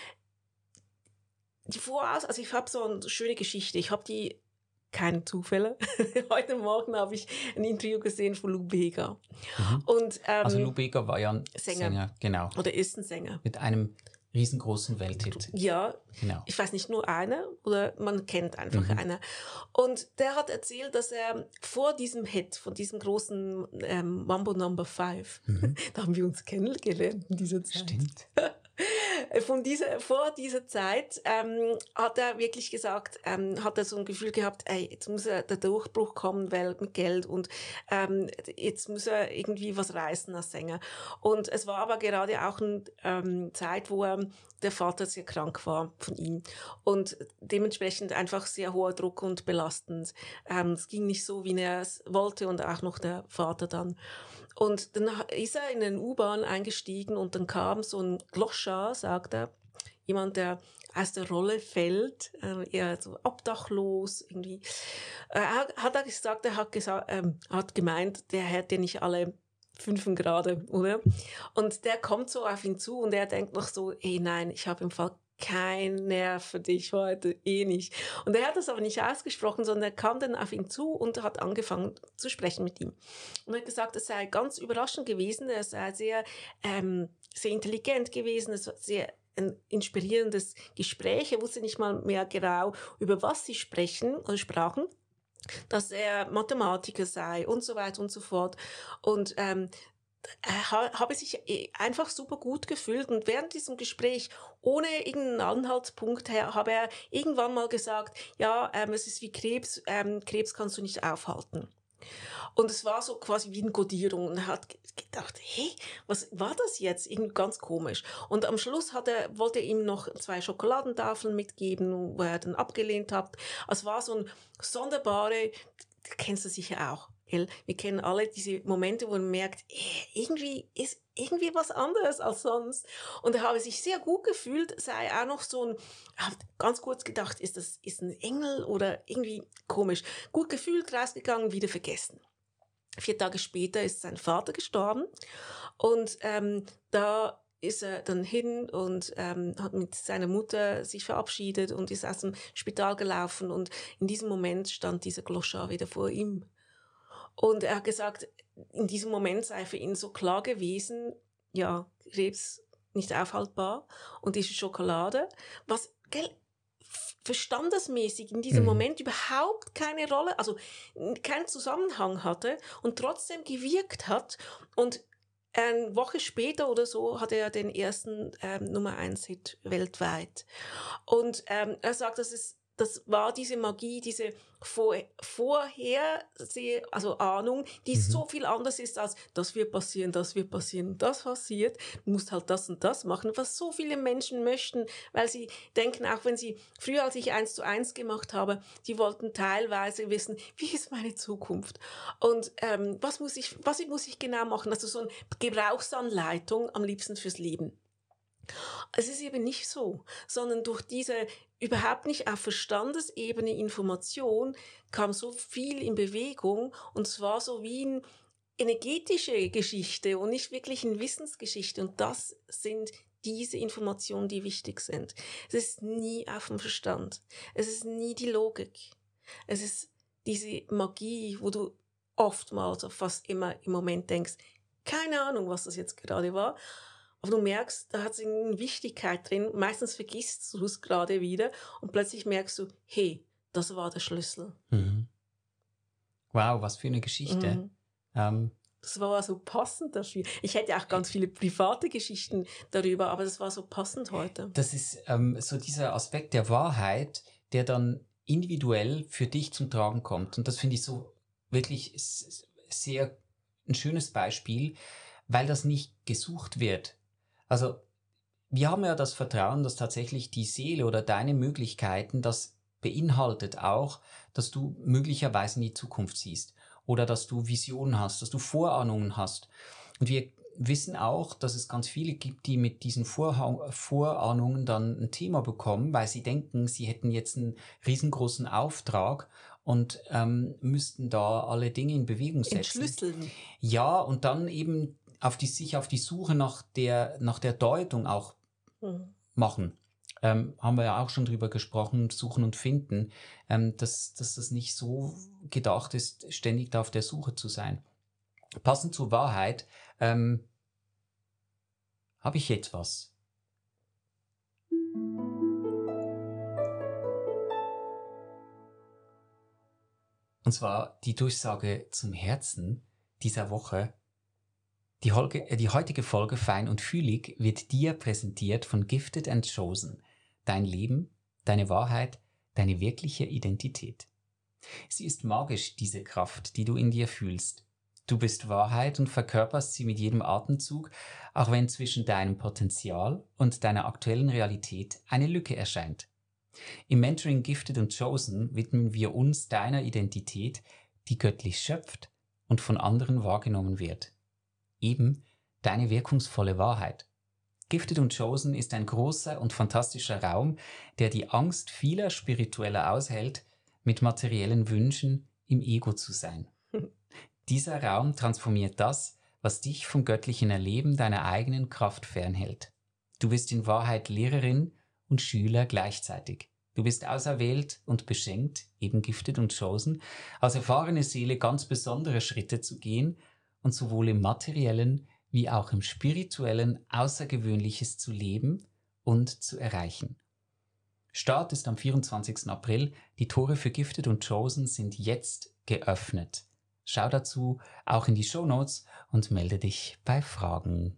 Die Voraus, also ich habe so eine schöne Geschichte, ich habe die keine Zufälle. Heute Morgen habe ich ein Interview gesehen von Lou Bega. Mhm. Und, ähm, also Lou Bega war ja ein Sänger. Sänger, genau. Oder ist ein Sänger. Mit einem riesengroßen Welthit. Ja, genau. Ich weiß nicht, nur einer oder man kennt einfach mhm. einer. Und der hat erzählt, dass er vor diesem Hit, von diesem großen ähm, Mambo Number Five, mhm. da haben wir uns kennengelernt in dieser Zeit. Stimmt. von dieser, vor dieser Zeit ähm, hat er wirklich gesagt, ähm, hat er so ein Gefühl gehabt, ey, jetzt muss er der Durchbruch kommen, weil mit Geld und ähm, jetzt muss er irgendwie was reißen als Sänger. Und es war aber gerade auch eine ähm, Zeit, wo er, der Vater sehr krank war von ihm und dementsprechend einfach sehr hoher Druck und belastend. Ähm, es ging nicht so, wie er es wollte und auch noch der Vater dann. Und dann ist er in den U-Bahn eingestiegen und dann kam so ein Gloschar, sagt er, jemand, der aus der Rolle fällt, äh, eher so obdachlos irgendwie. Äh, hat er gesagt, er hat, gesagt, ähm, hat gemeint, der hätte nicht alle fünfen gerade, oder? Und der kommt so auf ihn zu und er denkt noch so, ey nein, ich habe im Fall kein Nerv für dich heute, eh nicht. Und er hat das aber nicht ausgesprochen, sondern er kam dann auf ihn zu und hat angefangen zu sprechen mit ihm. Und er hat gesagt, es sei ganz überraschend gewesen, er sei sehr, ähm, sehr intelligent gewesen, es war sehr ein inspirierendes Gespräch. Er wusste nicht mal mehr genau, über was sie sprechen oder sprachen, dass er Mathematiker sei und so weiter und so fort. Und ähm, er habe sich einfach super gut gefühlt und während diesem Gespräch, ohne irgendeinen Anhaltspunkt her, habe er irgendwann mal gesagt, ja, ähm, es ist wie Krebs, ähm, Krebs kannst du nicht aufhalten. Und es war so quasi wie eine Kodierung und er hat gedacht, hey, was war das jetzt? Irgendwie ganz komisch. Und am Schluss hat er, wollte er ihm noch zwei Schokoladentafeln mitgeben, wo er dann abgelehnt hat. Es war so ein sonderbare, kennst du sicher auch. Wir kennen alle diese Momente, wo man merkt, irgendwie ist irgendwie was anderes als sonst. Und er habe sich sehr gut gefühlt, sei auch noch so ein, habe ganz kurz gedacht, ist das ist ein Engel oder irgendwie komisch. Gut gefühlt, rausgegangen, wieder vergessen. Vier Tage später ist sein Vater gestorben und ähm, da ist er dann hin und ähm, hat mit seiner Mutter sich verabschiedet und ist aus dem Spital gelaufen und in diesem Moment stand dieser Gloschar wieder vor ihm. Und er hat gesagt, in diesem Moment sei für ihn so klar gewesen, ja, Krebs nicht aufhaltbar und diese Schokolade, was, gell, verstandesmäßig in diesem mhm. Moment überhaupt keine Rolle, also keinen Zusammenhang hatte und trotzdem gewirkt hat. Und eine Woche später oder so hatte er den ersten ähm, Nummer eins Hit weltweit. Und ähm, er sagt, das ist Das war diese Magie, diese Vor Vorherseh, also Ahnung, die mhm. so viel anders ist als, das wird passieren, das wird passieren, das passiert. Du musst halt das und das machen, was so viele Menschen möchten, weil sie denken, auch wenn sie früher, als ich eins zu eins gemacht habe, die wollten teilweise wissen, wie ist meine Zukunft? Und ähm, was muss ich, was muss ich genau machen? Also so eine Gebrauchsanleitung am liebsten fürs Leben. Es ist eben nicht so, sondern durch diese überhaupt nicht auf Verstandesebene Information kam so viel in Bewegung und es war so wie eine energetische Geschichte und nicht wirklich eine Wissensgeschichte und das sind diese Informationen, die wichtig sind. Es ist nie auf dem Verstand, es ist nie die Logik, es ist diese Magie, wo du oftmals, fast immer im Moment denkst, keine Ahnung, was das jetzt gerade war, aber du merkst, da hat es eine Wichtigkeit drin. Meistens vergisst du es gerade wieder und plötzlich merkst du, hey, das war der Schlüssel. Mhm. Wow, was für eine Geschichte. Mhm. Ähm, das war so passend dafür. Ich hätte auch ganz viele private Geschichten darüber, aber das war so passend heute. Das ist ähm, so dieser Aspekt der Wahrheit, der dann individuell für dich zum Tragen kommt. Und das finde ich so wirklich sehr ein schönes Beispiel, weil das nicht gesucht wird. Also wir haben ja das Vertrauen, dass tatsächlich die Seele oder deine Möglichkeiten, das beinhaltet auch, dass du möglicherweise in die Zukunft siehst oder dass du Visionen hast, dass du Vorahnungen hast. Und wir wissen auch, dass es ganz viele gibt, die mit diesen Vorha- Vorahnungen dann ein Thema bekommen, weil sie denken, sie hätten jetzt einen riesengroßen Auftrag und ähm, müssten da alle Dinge in Bewegung setzen. Entschlüsseln. Ja, und dann eben auf die, sich auf die Suche nach der, nach der Deutung auch mhm. machen. Ähm, haben wir ja auch schon drüber gesprochen, suchen und finden, ähm, dass, dass das nicht so gedacht ist, ständig da auf der Suche zu sein. Passend zur Wahrheit, ähm, habe ich jetzt was. Und zwar die Durchsage zum Herzen dieser Woche. Die, Holge, äh, die heutige Folge Fein und Fühlig wird dir präsentiert von Gifted and Chosen. Dein Leben, deine Wahrheit, deine wirkliche Identität. Sie ist magisch, diese Kraft, die du in dir fühlst. Du bist Wahrheit und verkörperst sie mit jedem Atemzug, auch wenn zwischen deinem Potenzial und deiner aktuellen Realität eine Lücke erscheint. Im Mentoring Gifted and Chosen widmen wir uns deiner Identität, die göttlich schöpft und von anderen wahrgenommen wird. Eben deine wirkungsvolle Wahrheit. Gifted und Chosen ist ein großer und fantastischer Raum, der die Angst vieler Spiritueller aushält, mit materiellen Wünschen im Ego zu sein. Dieser Raum transformiert das, was dich vom göttlichen Erleben deiner eigenen Kraft fernhält. Du bist in Wahrheit Lehrerin und Schüler gleichzeitig. Du bist auserwählt und beschenkt, eben Gifted und Chosen, als erfahrene Seele ganz besondere Schritte zu gehen und sowohl im materiellen wie auch im spirituellen Außergewöhnliches zu leben und zu erreichen. Start ist am vierundzwanzigsten April. Die Tore für Gifted und Chosen sind jetzt geöffnet. Schau dazu auch in die Shownotes und melde dich bei Fragen.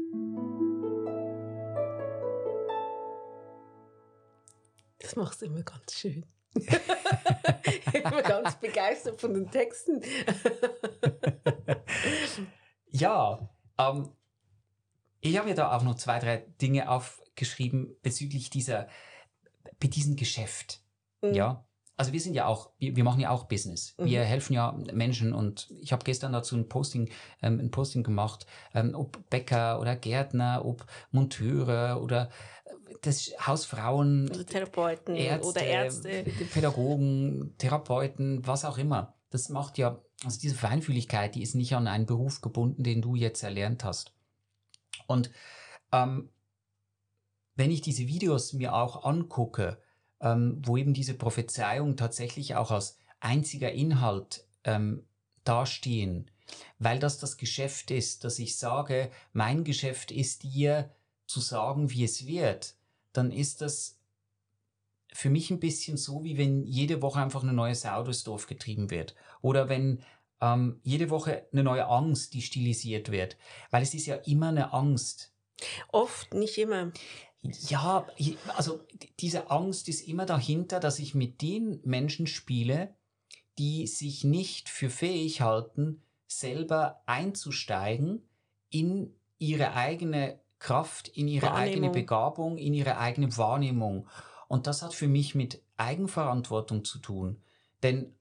Das machst du immer ganz schön. Ich bin immer ganz begeistert von den Texten. Ja, ähm, ich habe mir da auch noch zwei, drei Dinge aufgeschrieben bezüglich dieser, bei diesem Geschäft. Mhm. Ja, also wir sind ja auch, wir, wir machen ja auch Business. Mhm. Wir helfen ja Menschen und ich habe gestern dazu ein Posting, ähm, ein Posting gemacht, ähm, ob Bäcker oder Gärtner, ob Monteure oder das Hausfrauen, oder Therapeuten Ärzte, oder Ärzte, Pädagogen, Therapeuten, was auch immer. Das macht ja, also diese Feinfühligkeit, die ist nicht an einen Beruf gebunden, den du jetzt erlernt hast. Und ähm, wenn ich diese Videos mir auch angucke, ähm, wo eben diese Prophezeiung tatsächlich auch als einziger Inhalt ähm, dastehen, weil das das Geschäft ist, dass ich sage, mein Geschäft ist dir zu sagen, wie es wird, dann ist das für mich ein bisschen so, wie wenn jede Woche einfach eine neue Sau durchs Dorf getrieben wird. Oder wenn ähm, jede Woche eine neue Angst, die stilisiert wird. Weil es ist ja immer eine Angst. Oft, nicht immer. Ja, also diese Angst ist immer dahinter, dass ich mit den Menschen spiele, die sich nicht für fähig halten, selber einzusteigen in ihre eigene Kraft, in ihre eigene Begabung, in ihre eigene Wahrnehmung. Und das hat für mich mit Eigenverantwortung zu tun. Denn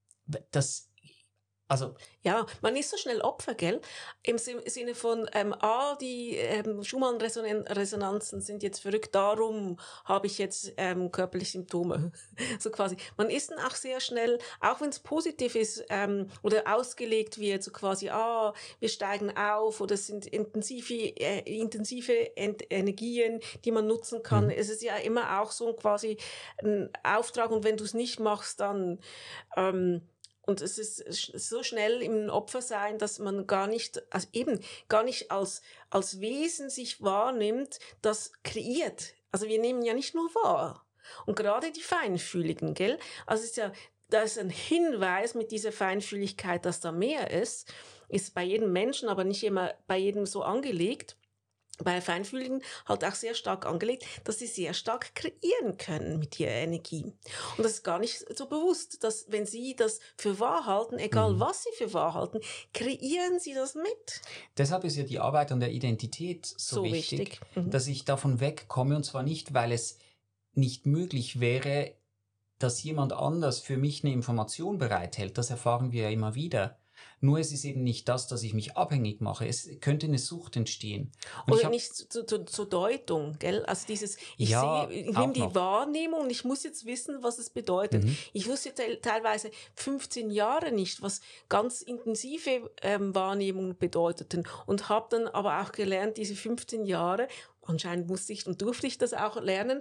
das, also... Ja, man ist so schnell Opfer, gell? Im Sinne von, ähm, ah, die ähm, Schumann-Resonanzen sind jetzt verrückt, darum habe ich jetzt ähm, körperliche Symptome. So quasi. Man ist dann auch sehr schnell, auch wenn es positiv ist ähm, oder ausgelegt wird, so quasi, ah, wir steigen auf oder es sind intensive, äh, intensive Ent- Energien, die man nutzen kann. Mhm. Es ist ja immer auch so quasi ein Auftrag und wenn du es nicht machst, dann... Ähm, Und es ist so schnell im Opfersein, dass man gar nicht, also eben gar nicht als, als Wesen sich wahrnimmt, das kreiert. Also wir nehmen ja nicht nur wahr. Und gerade die Feinfühligen, gell? Also es ist ja, da ist ein Hinweis mit dieser Feinfühligkeit, dass da mehr ist, ist bei jedem Menschen, aber nicht immer bei jedem so angelegt. Bei Feinfühligen halt auch sehr stark angelegt, dass sie sehr stark kreieren können mit ihrer Energie. Und das ist gar nicht so bewusst, dass wenn sie das für wahr halten, egal mhm. was sie für wahr halten, kreieren sie das mit. Deshalb ist ja die Arbeit an der Identität so, so wichtig, wichtig. Mhm. dass ich davon wegkomme, und zwar nicht, weil es nicht möglich wäre, dass jemand anders für mich eine Information bereithält. Das erfahren wir ja immer wieder. Nur es ist eben nicht das, dass ich mich abhängig mache. Es könnte eine Sucht entstehen. Und Oder hab, nicht zur zu, zu Deutung, gell? Also dieses, ich ja, sehe, ich nehme die noch. Wahrnehmung und ich muss jetzt wissen, was es bedeutet. Mhm. Ich wusste te- teilweise fünfzehn Jahre nicht, was ganz intensive ähm, Wahrnehmungen bedeuteten und habe dann aber auch gelernt, diese fünfzehn Jahre, anscheinend musste ich und durfte ich das auch lernen,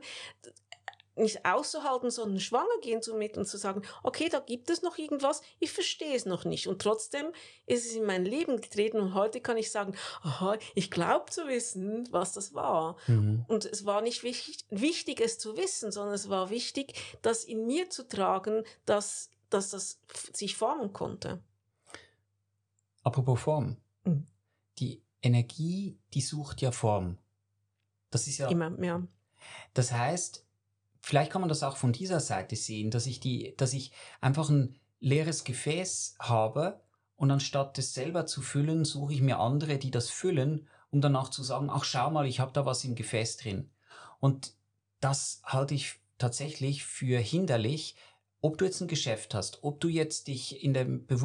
nicht auszuhalten, sondern schwanger gehen zu mit und zu sagen, okay, da gibt es noch irgendwas, ich verstehe es noch nicht. Und trotzdem ist es in mein Leben getreten und heute kann ich sagen, aha, ich glaube zu wissen, was das war. Mhm. Und es war nicht wichtig, wichtig, es zu wissen, sondern es war wichtig, das in mir zu tragen, dass, dass das sich formen konnte. Apropos Form. Mhm. Die Energie, die sucht ja Form. Das ist ja... Immer, ja. Das heißt, vielleicht kann man das auch von dieser Seite sehen, dass ich, die, dass ich einfach ein leeres Gefäß habe und anstatt es selber zu füllen, suche ich mir andere, die das füllen, um danach zu sagen, ach schau mal, ich habe da was im Gefäß drin. Und das halte ich tatsächlich für hinderlich, ob du jetzt ein Geschäft hast, ob du jetzt dich in der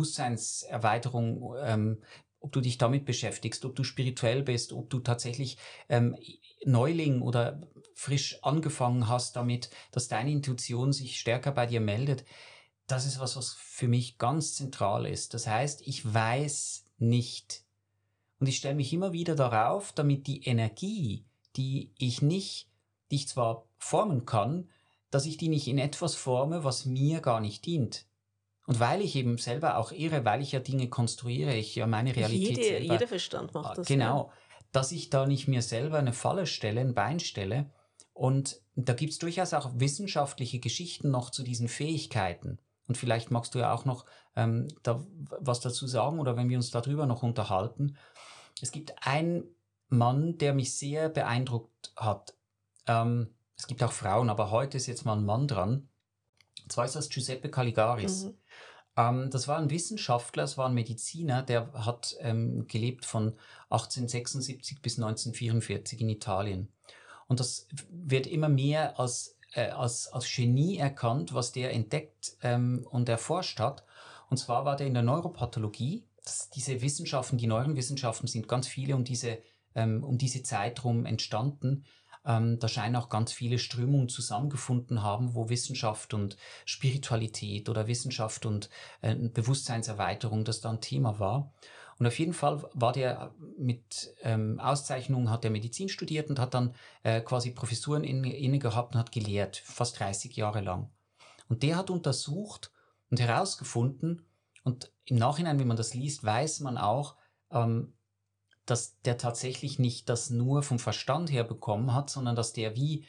Bewusstseinserweiterung, ähm, ob du dich damit beschäftigst, ob du spirituell bist, ob du tatsächlich ähm, Neuling oder frisch angefangen hast damit, dass deine Intuition sich stärker bei dir meldet. Das ist was, was für mich ganz zentral ist. Das heißt, ich weiß nicht. Und ich stelle mich immer wieder darauf, damit die Energie, die ich nicht, die ich zwar formen kann, dass ich die nicht in etwas forme, was mir gar nicht dient. Und weil ich eben selber auch irre, weil ich ja Dinge konstruiere, ich ja meine Realität Jede, selber... Jeder Verstand macht das. Genau, Ja. dass ich da nicht mir selber eine Falle stelle, ein Bein stelle. Und da gibt es durchaus auch wissenschaftliche Geschichten noch zu diesen Fähigkeiten. Und vielleicht magst du ja auch noch ähm, da was dazu sagen oder wenn wir uns darüber noch unterhalten. Es gibt einen Mann, der mich sehr beeindruckt hat. Ähm, es gibt auch Frauen, aber heute ist jetzt mal ein Mann dran. Und zwar ist das Giuseppe Caligaris. Mhm. Ähm, das war ein Wissenschaftler, es war ein Mediziner, der hat ähm, gelebt von achtzehnhundertsechsundsiebzig bis neunzehnhundertvierundvierzig in Italien. Und das wird immer mehr als, äh, als, als Genie erkannt, was der entdeckt ähm, und erforscht hat. Und zwar war der in der Neuropathologie. Das, diese Wissenschaften, die Neurowissenschaften sind ganz viele um diese, ähm, um diese Zeit rum entstanden. Ähm, da scheinen auch ganz viele Strömungen zusammengefunden haben, wo Wissenschaft und Spiritualität oder Wissenschaft und äh, Bewusstseinserweiterung das da ein Thema war. Und auf jeden Fall war der mit ähm, Auszeichnung, hat er Medizin studiert und hat dann äh, quasi Professuren inne, inne gehabt und hat gelehrt, fast dreißig Jahre lang. Und der hat untersucht und herausgefunden, und im Nachhinein, wenn man das liest, weiß man auch, ähm, dass der tatsächlich nicht das nur vom Verstand her bekommen hat, sondern dass der wie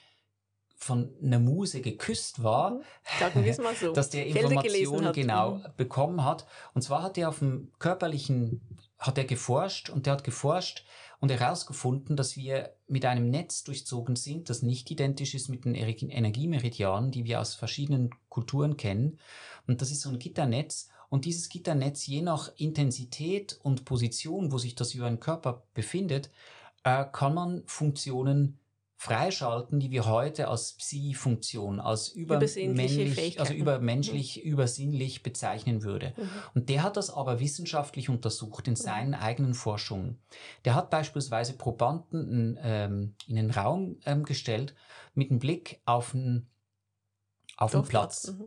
von einer Muse geküsst war, mhm. Sagen wir es mal so. dass der Informationen genau mhm. bekommen hat. Und zwar hat er auf dem körperlichen, hat er geforscht und der hat geforscht und herausgefunden, dass wir mit einem Netz durchzogen sind, das nicht identisch ist mit den Energiemeridianen, die wir aus verschiedenen Kulturen kennen. Und das ist so ein Gitternetz. Und dieses Gitternetz, je nach Intensität und Position, wo sich das über den Körper befindet, äh, kann man Funktionen freischalten, die wir heute als Psi-Funktion, als übermenschlich, also übermenschlich, mhm. übersinnlich bezeichnen würde. Mhm. Und der hat das aber wissenschaftlich untersucht in seinen mhm. eigenen Forschungen. Der hat beispielsweise Probanden in, ähm, in einen Raum ähm, gestellt mit einem Blick auf einen, auf einen Platz. Mhm.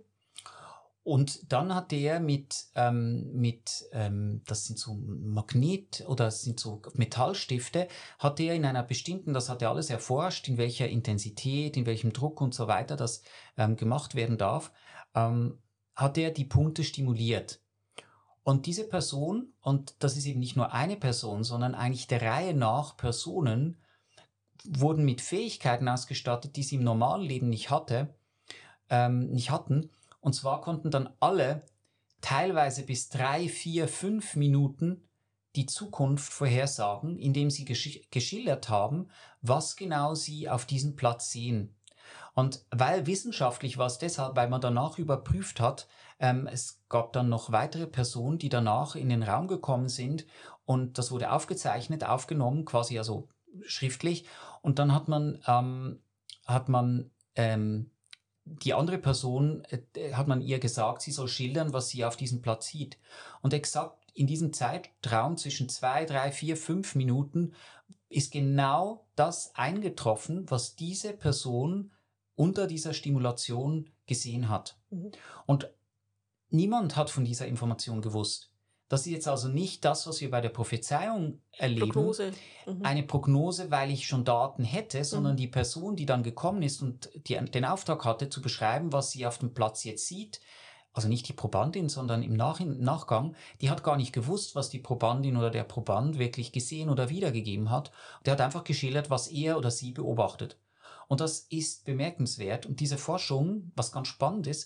Und dann hat er mit, ähm, mit ähm, das sind so Magnet- oder das sind so Metallstifte, hat er in einer bestimmten, das hat er alles erforscht, in welcher Intensität, in welchem Druck und so weiter das ähm, gemacht werden darf, ähm, hat er die Punkte stimuliert. Und diese Person, und das ist eben nicht nur eine Person, sondern eigentlich der Reihe nach Personen, wurden mit Fähigkeiten ausgestattet, die sie im normalen Leben nicht hatte, ähm, nicht hatten. Und zwar konnten dann alle teilweise bis drei, vier, fünf Minuten die Zukunft vorhersagen, indem sie gesch- geschildert haben, was genau sie auf diesem Platz sehen. Und weil wissenschaftlich war es deshalb, weil man danach überprüft hat, ähm, es gab dann noch weitere Personen, die danach in den Raum gekommen sind und das wurde aufgezeichnet, aufgenommen, quasi also schriftlich. Und dann hat man, ähm, hat man ähm, die andere Person, äh, hat man ihr gesagt, sie soll schildern, was sie auf diesem Platz sieht. Und exakt in diesem Zeitraum zwischen zwei, drei, vier, fünf Minuten ist genau das eingetroffen, was diese Person unter dieser Stimulation gesehen hat. Mhm. Und niemand hat von dieser Information gewusst. Das ist jetzt also nicht das, was wir bei der Prophezeiung erleben. Prognose. Mhm. Eine Prognose, weil ich schon Daten hätte, sondern mhm. die Person, die dann gekommen ist und die, den Auftrag hatte, zu beschreiben, was sie auf dem Platz jetzt sieht, also nicht die Probandin, sondern im Nach- Nachgang, die hat gar nicht gewusst, was die Probandin oder der Proband wirklich gesehen oder wiedergegeben hat. Der hat einfach geschildert, was er oder sie beobachtet. Und das ist bemerkenswert. Und diese Forschung, was ganz spannend ist,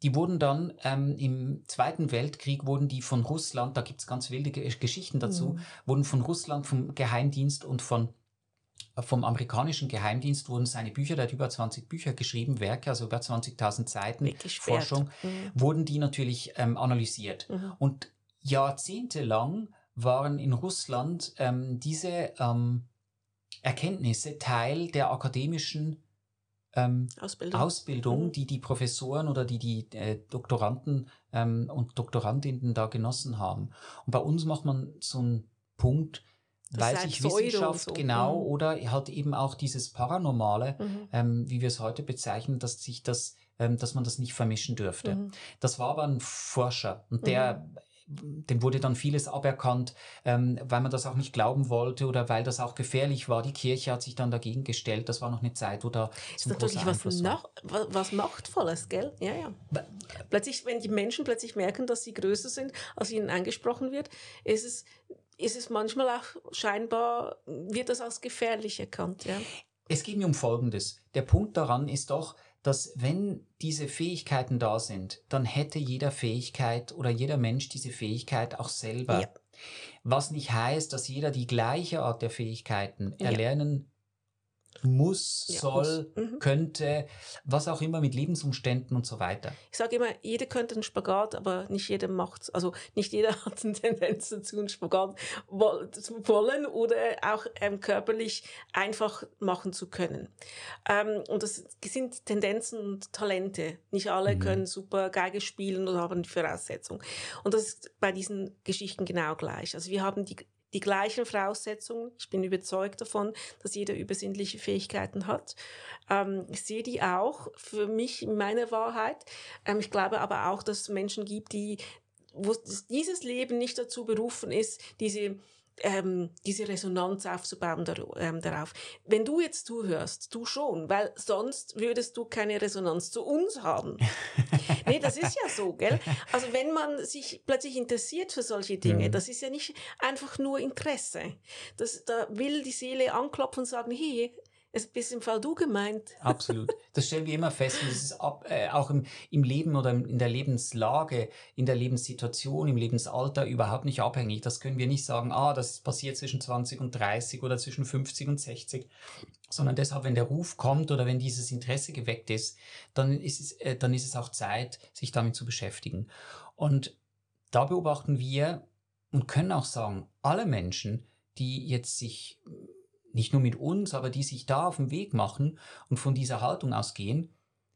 die wurden dann ähm, im Zweiten Weltkrieg, wurden die von Russland, da gibt es ganz wilde Ge- Geschichten dazu, mhm. wurden von Russland, vom Geheimdienst und von vom amerikanischen Geheimdienst wurden seine Bücher, der hat über zwanzig Bücher geschrieben, Werke, also über zwanzigtausend Seiten Forschung, mhm. wurden die natürlich ähm, analysiert. Mhm. Und jahrzehntelang waren in Russland ähm, diese ähm, Erkenntnisse Teil der akademischen ähm, Ausbildung, Ausbildung mhm. die die Professoren oder die die äh, Doktoranden ähm, und Doktorandinnen da genossen haben. Und bei uns macht man so einen Punkt, weil sich Wissenschaft, so. genau, mhm. oder halt eben auch dieses Paranormale, mhm. ähm, wie wir es heute bezeichnen, dass sich das, ähm, dass man das nicht vermischen dürfte. Mhm. Das war aber ein Forscher und der, mhm. dem wurde dann vieles aberkannt, ähm, weil man das auch nicht glauben wollte oder weil das auch gefährlich war. Die Kirche hat sich dann dagegen gestellt. Das war noch eine Zeit, wo da so ein großer Einfluss war. Das ist natürlich was Machtvolles, gell? Ja, ja. Plötzlich, wenn die Menschen plötzlich merken, dass sie größer sind, als ihnen angesprochen wird, ist es ist es manchmal auch scheinbar, wird das als gefährlich erkannt. Ja? Es geht mir um Folgendes. Der Punkt daran ist doch, dass wenn diese Fähigkeiten da sind, dann hätte jeder Fähigkeit oder jeder Mensch diese Fähigkeit auch selber. Ja. Was nicht heißt, dass jeder die gleiche Art der Fähigkeiten ja. erlernen muss, ja, soll, muss. Mhm. könnte, was auch immer mit Lebensumständen und so weiter. Ich sage immer, jeder könnte einen Spagat, aber nicht jeder macht's. Also nicht jeder hat eine Tendenz dazu, einen Spagat zu wollen oder auch ähm, körperlich einfach machen zu können. Ähm, und das sind Tendenzen und Talente. Nicht alle mhm. können super Geige spielen oder haben die Voraussetzung. Und das ist bei diesen Geschichten genau gleich. Also wir haben die Die gleichen Voraussetzungen. Ich bin überzeugt davon, dass jeder übersinnliche Fähigkeiten hat. Ähm, ich sehe die auch für mich in meiner Wahrheit. Ähm, ich glaube aber auch, dass es Menschen gibt, die, wo dieses Leben nicht dazu berufen ist, diese Ähm, diese Resonanz aufzubauen dar- ähm, darauf. Wenn du jetzt zuhörst, du schon, weil sonst würdest du keine Resonanz zu uns haben. Nee, das ist ja so, gell? Also wenn man sich plötzlich interessiert für solche Dinge, mhm. das ist ja nicht einfach nur Interesse. Das, da will die Seele anklopfen und sagen, hey, es bist im Fall du gemeint. Absolut. Das stellen wir immer fest und das ist ab, äh, auch im, im Leben oder in der Lebenslage, in der Lebenssituation, im Lebensalter überhaupt nicht abhängig. Das können wir nicht sagen, ah, das passiert zwischen zwanzig und dreißig oder zwischen fünfzig und sechzig, sondern deshalb, wenn der Ruf kommt oder wenn dieses Interesse geweckt ist, dann ist es, äh, dann ist es auch Zeit, sich damit zu beschäftigen. Und da beobachten wir und können auch sagen, alle Menschen, die jetzt sich nicht nur mit uns, aber die sich da auf den Weg machen und von dieser Haltung ausgehen,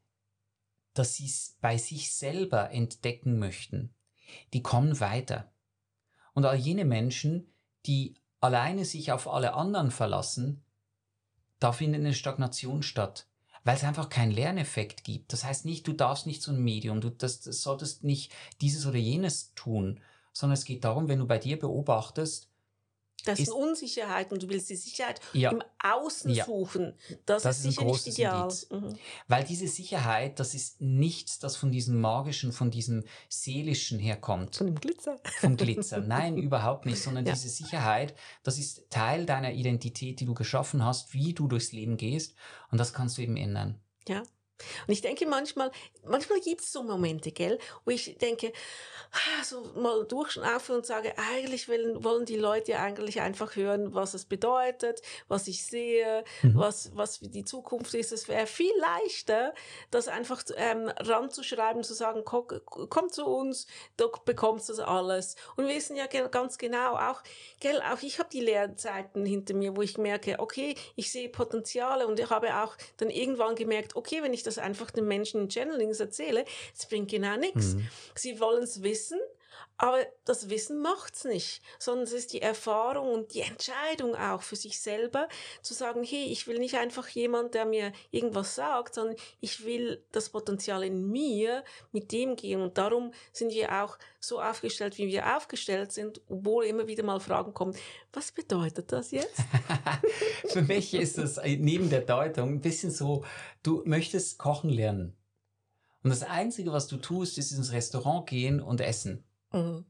dass sie es bei sich selber entdecken möchten, die kommen weiter. Und all jene Menschen, die alleine sich auf alle anderen verlassen, da findet eine Stagnation statt, weil es einfach keinen Lerneffekt gibt. Das heißt nicht, du darfst nicht so ein Medium, du das, das solltest nicht dieses oder jenes tun, sondern es geht darum, wenn du bei dir beobachtest, das ist eine Unsicherheit und du willst die Sicherheit ja. im Außen ja. suchen. Das, das ist, ist sicher nicht ideal. Mhm. Weil diese Sicherheit, das ist nichts, das von diesem Magischen, von diesem Seelischen herkommt. Von dem Glitzer. Vom Glitzer. Nein, überhaupt nicht, sondern ja. diese Sicherheit, das ist Teil deiner Identität, die du geschaffen hast, wie du durchs Leben gehst und das kannst du eben ändern. Ja. Und ich denke manchmal, manchmal gibt es so Momente, gell, wo ich denke, so mal durchschnaufe und sage, eigentlich wollen, wollen die Leute ja eigentlich einfach hören, was es bedeutet, was ich sehe, mhm. was, was die Zukunft ist. Es wäre viel leichter, das einfach ähm, ranzuschreiben, zu sagen, komm, komm zu uns, du bekommst das alles. Und wir wissen ja ganz genau, auch, gell, auch ich habe die Lehrzeiten hinter mir, wo ich merke, okay, ich sehe Potenziale und ich habe auch dann irgendwann gemerkt, okay, wenn ich das einfach den Menschen in Channelings erzähle, es bringt genau nichts. Mhm. Sie wollen es wissen, aber das Wissen macht's nicht, sondern es ist die Erfahrung und die Entscheidung auch für sich selber, zu sagen, hey, ich will nicht einfach jemand, der mir irgendwas sagt, sondern ich will das Potenzial in mir mit dem gehen. Und darum sind wir auch so aufgestellt, wie wir aufgestellt sind, obwohl immer wieder mal Fragen kommen, was bedeutet das jetzt? Für mich ist es neben der Deutung ein bisschen so, du möchtest kochen lernen. Und das Einzige, was du tust, ist ins Restaurant gehen und essen. Mhm.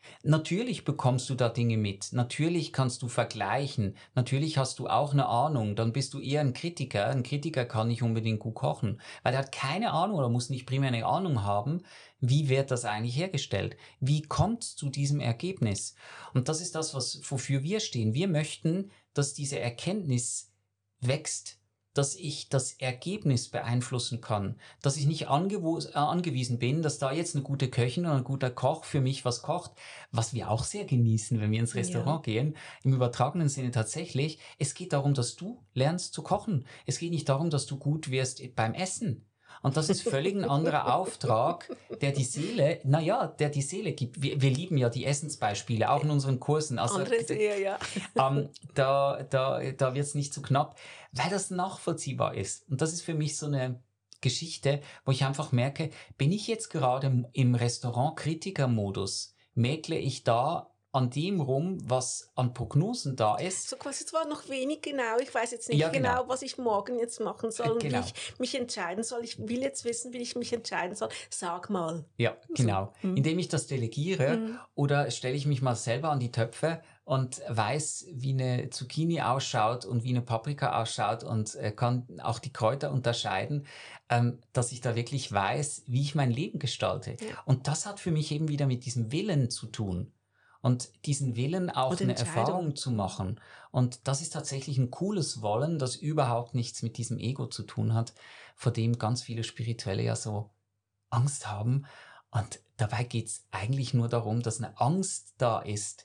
Natürlich bekommst du da Dinge mit. Natürlich kannst du vergleichen. Natürlich hast du auch eine Ahnung. Dann bist du eher ein Kritiker. Ein Kritiker kann nicht unbedingt gut kochen, weil er hat keine Ahnung oder muss nicht primär eine Ahnung haben, wie wird das eigentlich hergestellt? Wie kommt es zu diesem Ergebnis? Und das ist das, was, wofür wir stehen. Wir möchten, dass diese Erkenntnis wächst, dass ich das Ergebnis beeinflussen kann, dass ich nicht angewo- äh, angewiesen bin, dass da jetzt eine gute Köchin oder ein guter Koch für mich was kocht, was wir auch sehr genießen, wenn wir ins Restaurant ja. gehen, im übertragenen Sinne tatsächlich. Es geht darum, dass du lernst zu kochen. Es geht nicht darum, dass du gut wirst beim Essen. Und das ist völlig ein anderer Auftrag, der die Seele, naja, der die Seele gibt. Wir, wir lieben ja die Essensbeispiele, auch in unseren Kursen. Also, Andere sehr, ja. ähm, da da, da wird es nicht zu knapp, weil das nachvollziehbar ist. Und das ist für mich so eine Geschichte, wo ich einfach merke, bin ich jetzt gerade im Restaurant-Kritiker-Modus? Mäkle ich da an dem rum, was an Prognosen da ist. So quasi zwar noch wenig genau, ich weiß jetzt nicht ja, genau. genau, was ich morgen jetzt machen soll und genau. wie ich mich entscheiden soll. Ich will jetzt wissen, wie ich mich entscheiden soll. Sag mal. Ja, genau. So. Indem ich das delegiere mhm. oder stelle ich mich mal selber an die Töpfe und weiß, wie eine Zucchini ausschaut und wie eine Paprika ausschaut und äh, kann auch die Kräuter unterscheiden, ähm, dass ich da wirklich weiß, wie ich mein Leben gestalte. Ja. Und das hat für mich eben wieder mit diesem Willen zu tun. Und diesen Willen auch eine Erfahrung zu machen. Und das ist tatsächlich ein cooles Wollen, das überhaupt nichts mit diesem Ego zu tun hat, vor dem ganz viele Spirituelle ja so Angst haben. Und dabei geht's eigentlich nur darum, dass eine Angst da ist,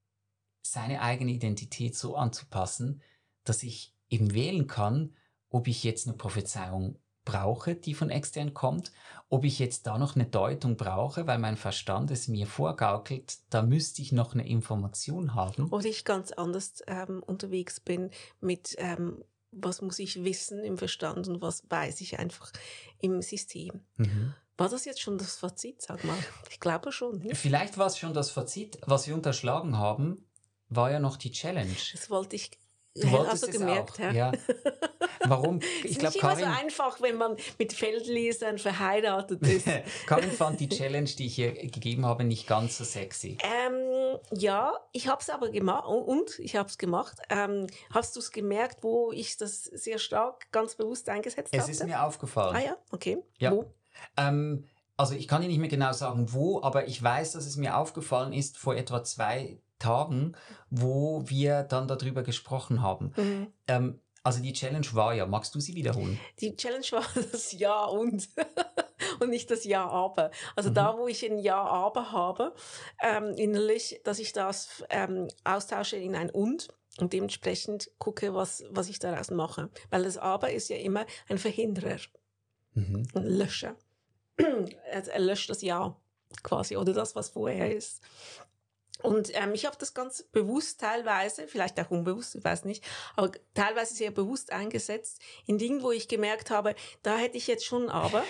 seine eigene Identität so anzupassen, dass ich eben wählen kann, ob ich jetzt eine Prophezeiung brauche, die von extern kommt, ob ich jetzt da noch eine Deutung brauche, weil mein Verstand es mir vorgaukelt, da müsste ich noch eine Information haben. Oder ich ganz anders ähm, unterwegs bin mit, ähm, was muss ich wissen im Verstand und was weiß ich einfach im System. Mhm. War das jetzt schon das Fazit, sag mal? Ich glaube schon. Nicht? Vielleicht war es schon das Fazit. Was wir unterschlagen haben, war ja noch die Challenge. Das wollte ich. Du ja, wolltest hast du es gemerkt, auch. Ja. Ja. Warum? Ich glaube, Karin... Es ist nicht immer so einfach, wenn man mit Feldlesern verheiratet ist. Karin fand die Challenge, die ich ihr gegeben habe, nicht ganz so sexy. Ähm, ja, ich habe es aber gemacht und ich habe es gemacht. Ähm, hast du es gemerkt, wo ich das sehr stark, ganz bewusst eingesetzt habe? Es ist mir aufgefallen. Ah ja, okay. Ja. Wo? Ähm, also ich kann dir nicht mehr genau sagen, wo, aber ich weiß, dass es mir aufgefallen ist vor etwa zwei Tagen, wo wir dann darüber gesprochen haben. Mhm. Ähm, also die Challenge war ja, magst du sie wiederholen? Die Challenge war das Ja und und nicht das Ja aber. Also mhm. da, wo ich ein Ja aber habe, ähm, innerlich, dass ich das ähm, austausche in ein Und und dementsprechend gucke, was, was ich daraus mache. Weil das Aber ist ja immer ein Verhinderer, mhm. ein Löscher. Er löscht das Ja quasi oder das, was vorher ist. Und ähm, ich habe das ganz bewusst teilweise, vielleicht auch unbewusst, ich weiß nicht, aber teilweise sehr bewusst eingesetzt in Dingen, wo ich gemerkt habe, da hätte ich jetzt schon aber.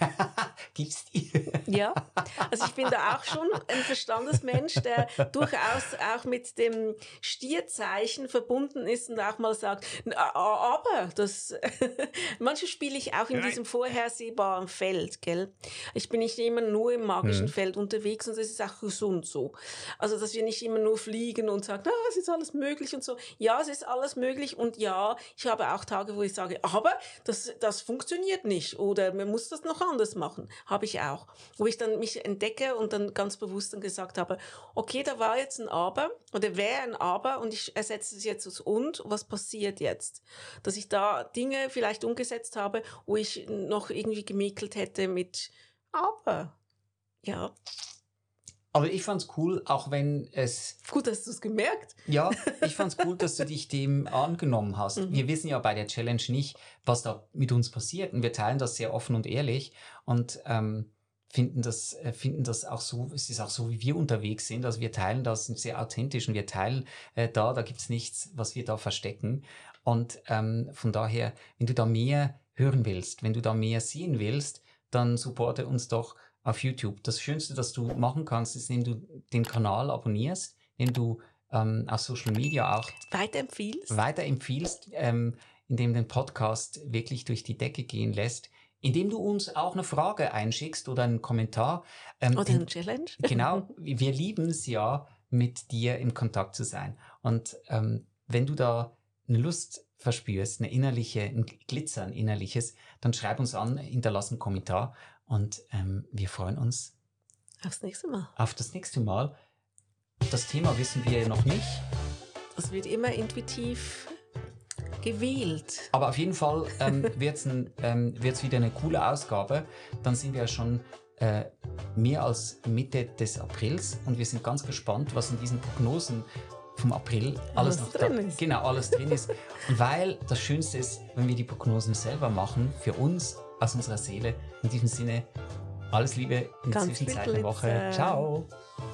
Gibt's die? Ja, also ich bin da auch schon ein Verstandesmensch, der durchaus auch mit dem Stierzeichen verbunden ist und auch mal sagt, aber das, manchmal spiele ich auch in diesem vorhersehbaren Feld, gell? Ich bin nicht immer nur im magischen hm. Feld unterwegs und das ist auch gesund so. Also, dass wir nicht immer nur fliegen und sagen, na, es ist alles möglich und so. Ja, es ist alles möglich und ja, ich habe auch Tage, wo ich sage, aber das, das funktioniert nicht oder man muss das noch anders machen. Habe ich auch. Wo ich dann mich entdecke und dann ganz bewusst dann gesagt habe, okay, da war jetzt ein Aber oder wäre ein Aber und ich ersetze es jetzt als Und. Was passiert jetzt? Dass ich da Dinge vielleicht umgesetzt habe, wo ich noch irgendwie gemäkelt hätte mit Aber. Ja. Aber ich fand's cool, auch wenn es... Gut, dass du es gemerkt. Ja, ich fand's cool, dass du dich dem angenommen hast. Mhm. Wir wissen ja bei der Challenge nicht, was da mit uns passiert. Und wir teilen das sehr offen und ehrlich und ähm, finden das, äh, finden das auch so, es ist auch so, wie wir unterwegs sind. Also wir teilen das, sind sehr authentisch und wir teilen äh, da, da gibt's nichts, was wir da verstecken. Und ähm, von daher, wenn du da mehr hören willst, wenn du da mehr sehen willst, dann supporte uns doch auf YouTube. Das Schönste, das du machen kannst, ist, indem du den Kanal abonnierst, indem du ähm, auf Social Media auch weiterempfiehlst, weiterempfiehlst ähm, indem den Podcast wirklich durch die Decke gehen lässt. indem du uns auch eine Frage einschickst oder einen Kommentar. Ähm, oder eine Challenge. Genau, wir lieben es ja, mit dir in Kontakt zu sein. Und ähm, wenn du da eine Lust verspürst, eine innerliche, ein Glitzer, ein innerliches, dann schreib uns an, hinterlass einen Kommentar und ähm, wir freuen uns aufs nächste Mal. Auf das nächste Mal. Das Thema wissen wir noch nicht. Das wird immer intuitiv gewählt. Aber auf jeden Fall ähm, wird es ähm, wieder eine coole Ausgabe. Dann sind wir ja schon äh, mehr als Mitte des Aprils und wir sind ganz gespannt, was in diesen Prognosen vom April alles, alles noch drin da, ist. Genau, alles drin ist. Und weil das Schönste ist, wenn wir die Prognosen selber machen, für uns, aus unserer Seele. In diesem Sinne, alles Liebe in der Zwischenzeit der Woche. Ciao!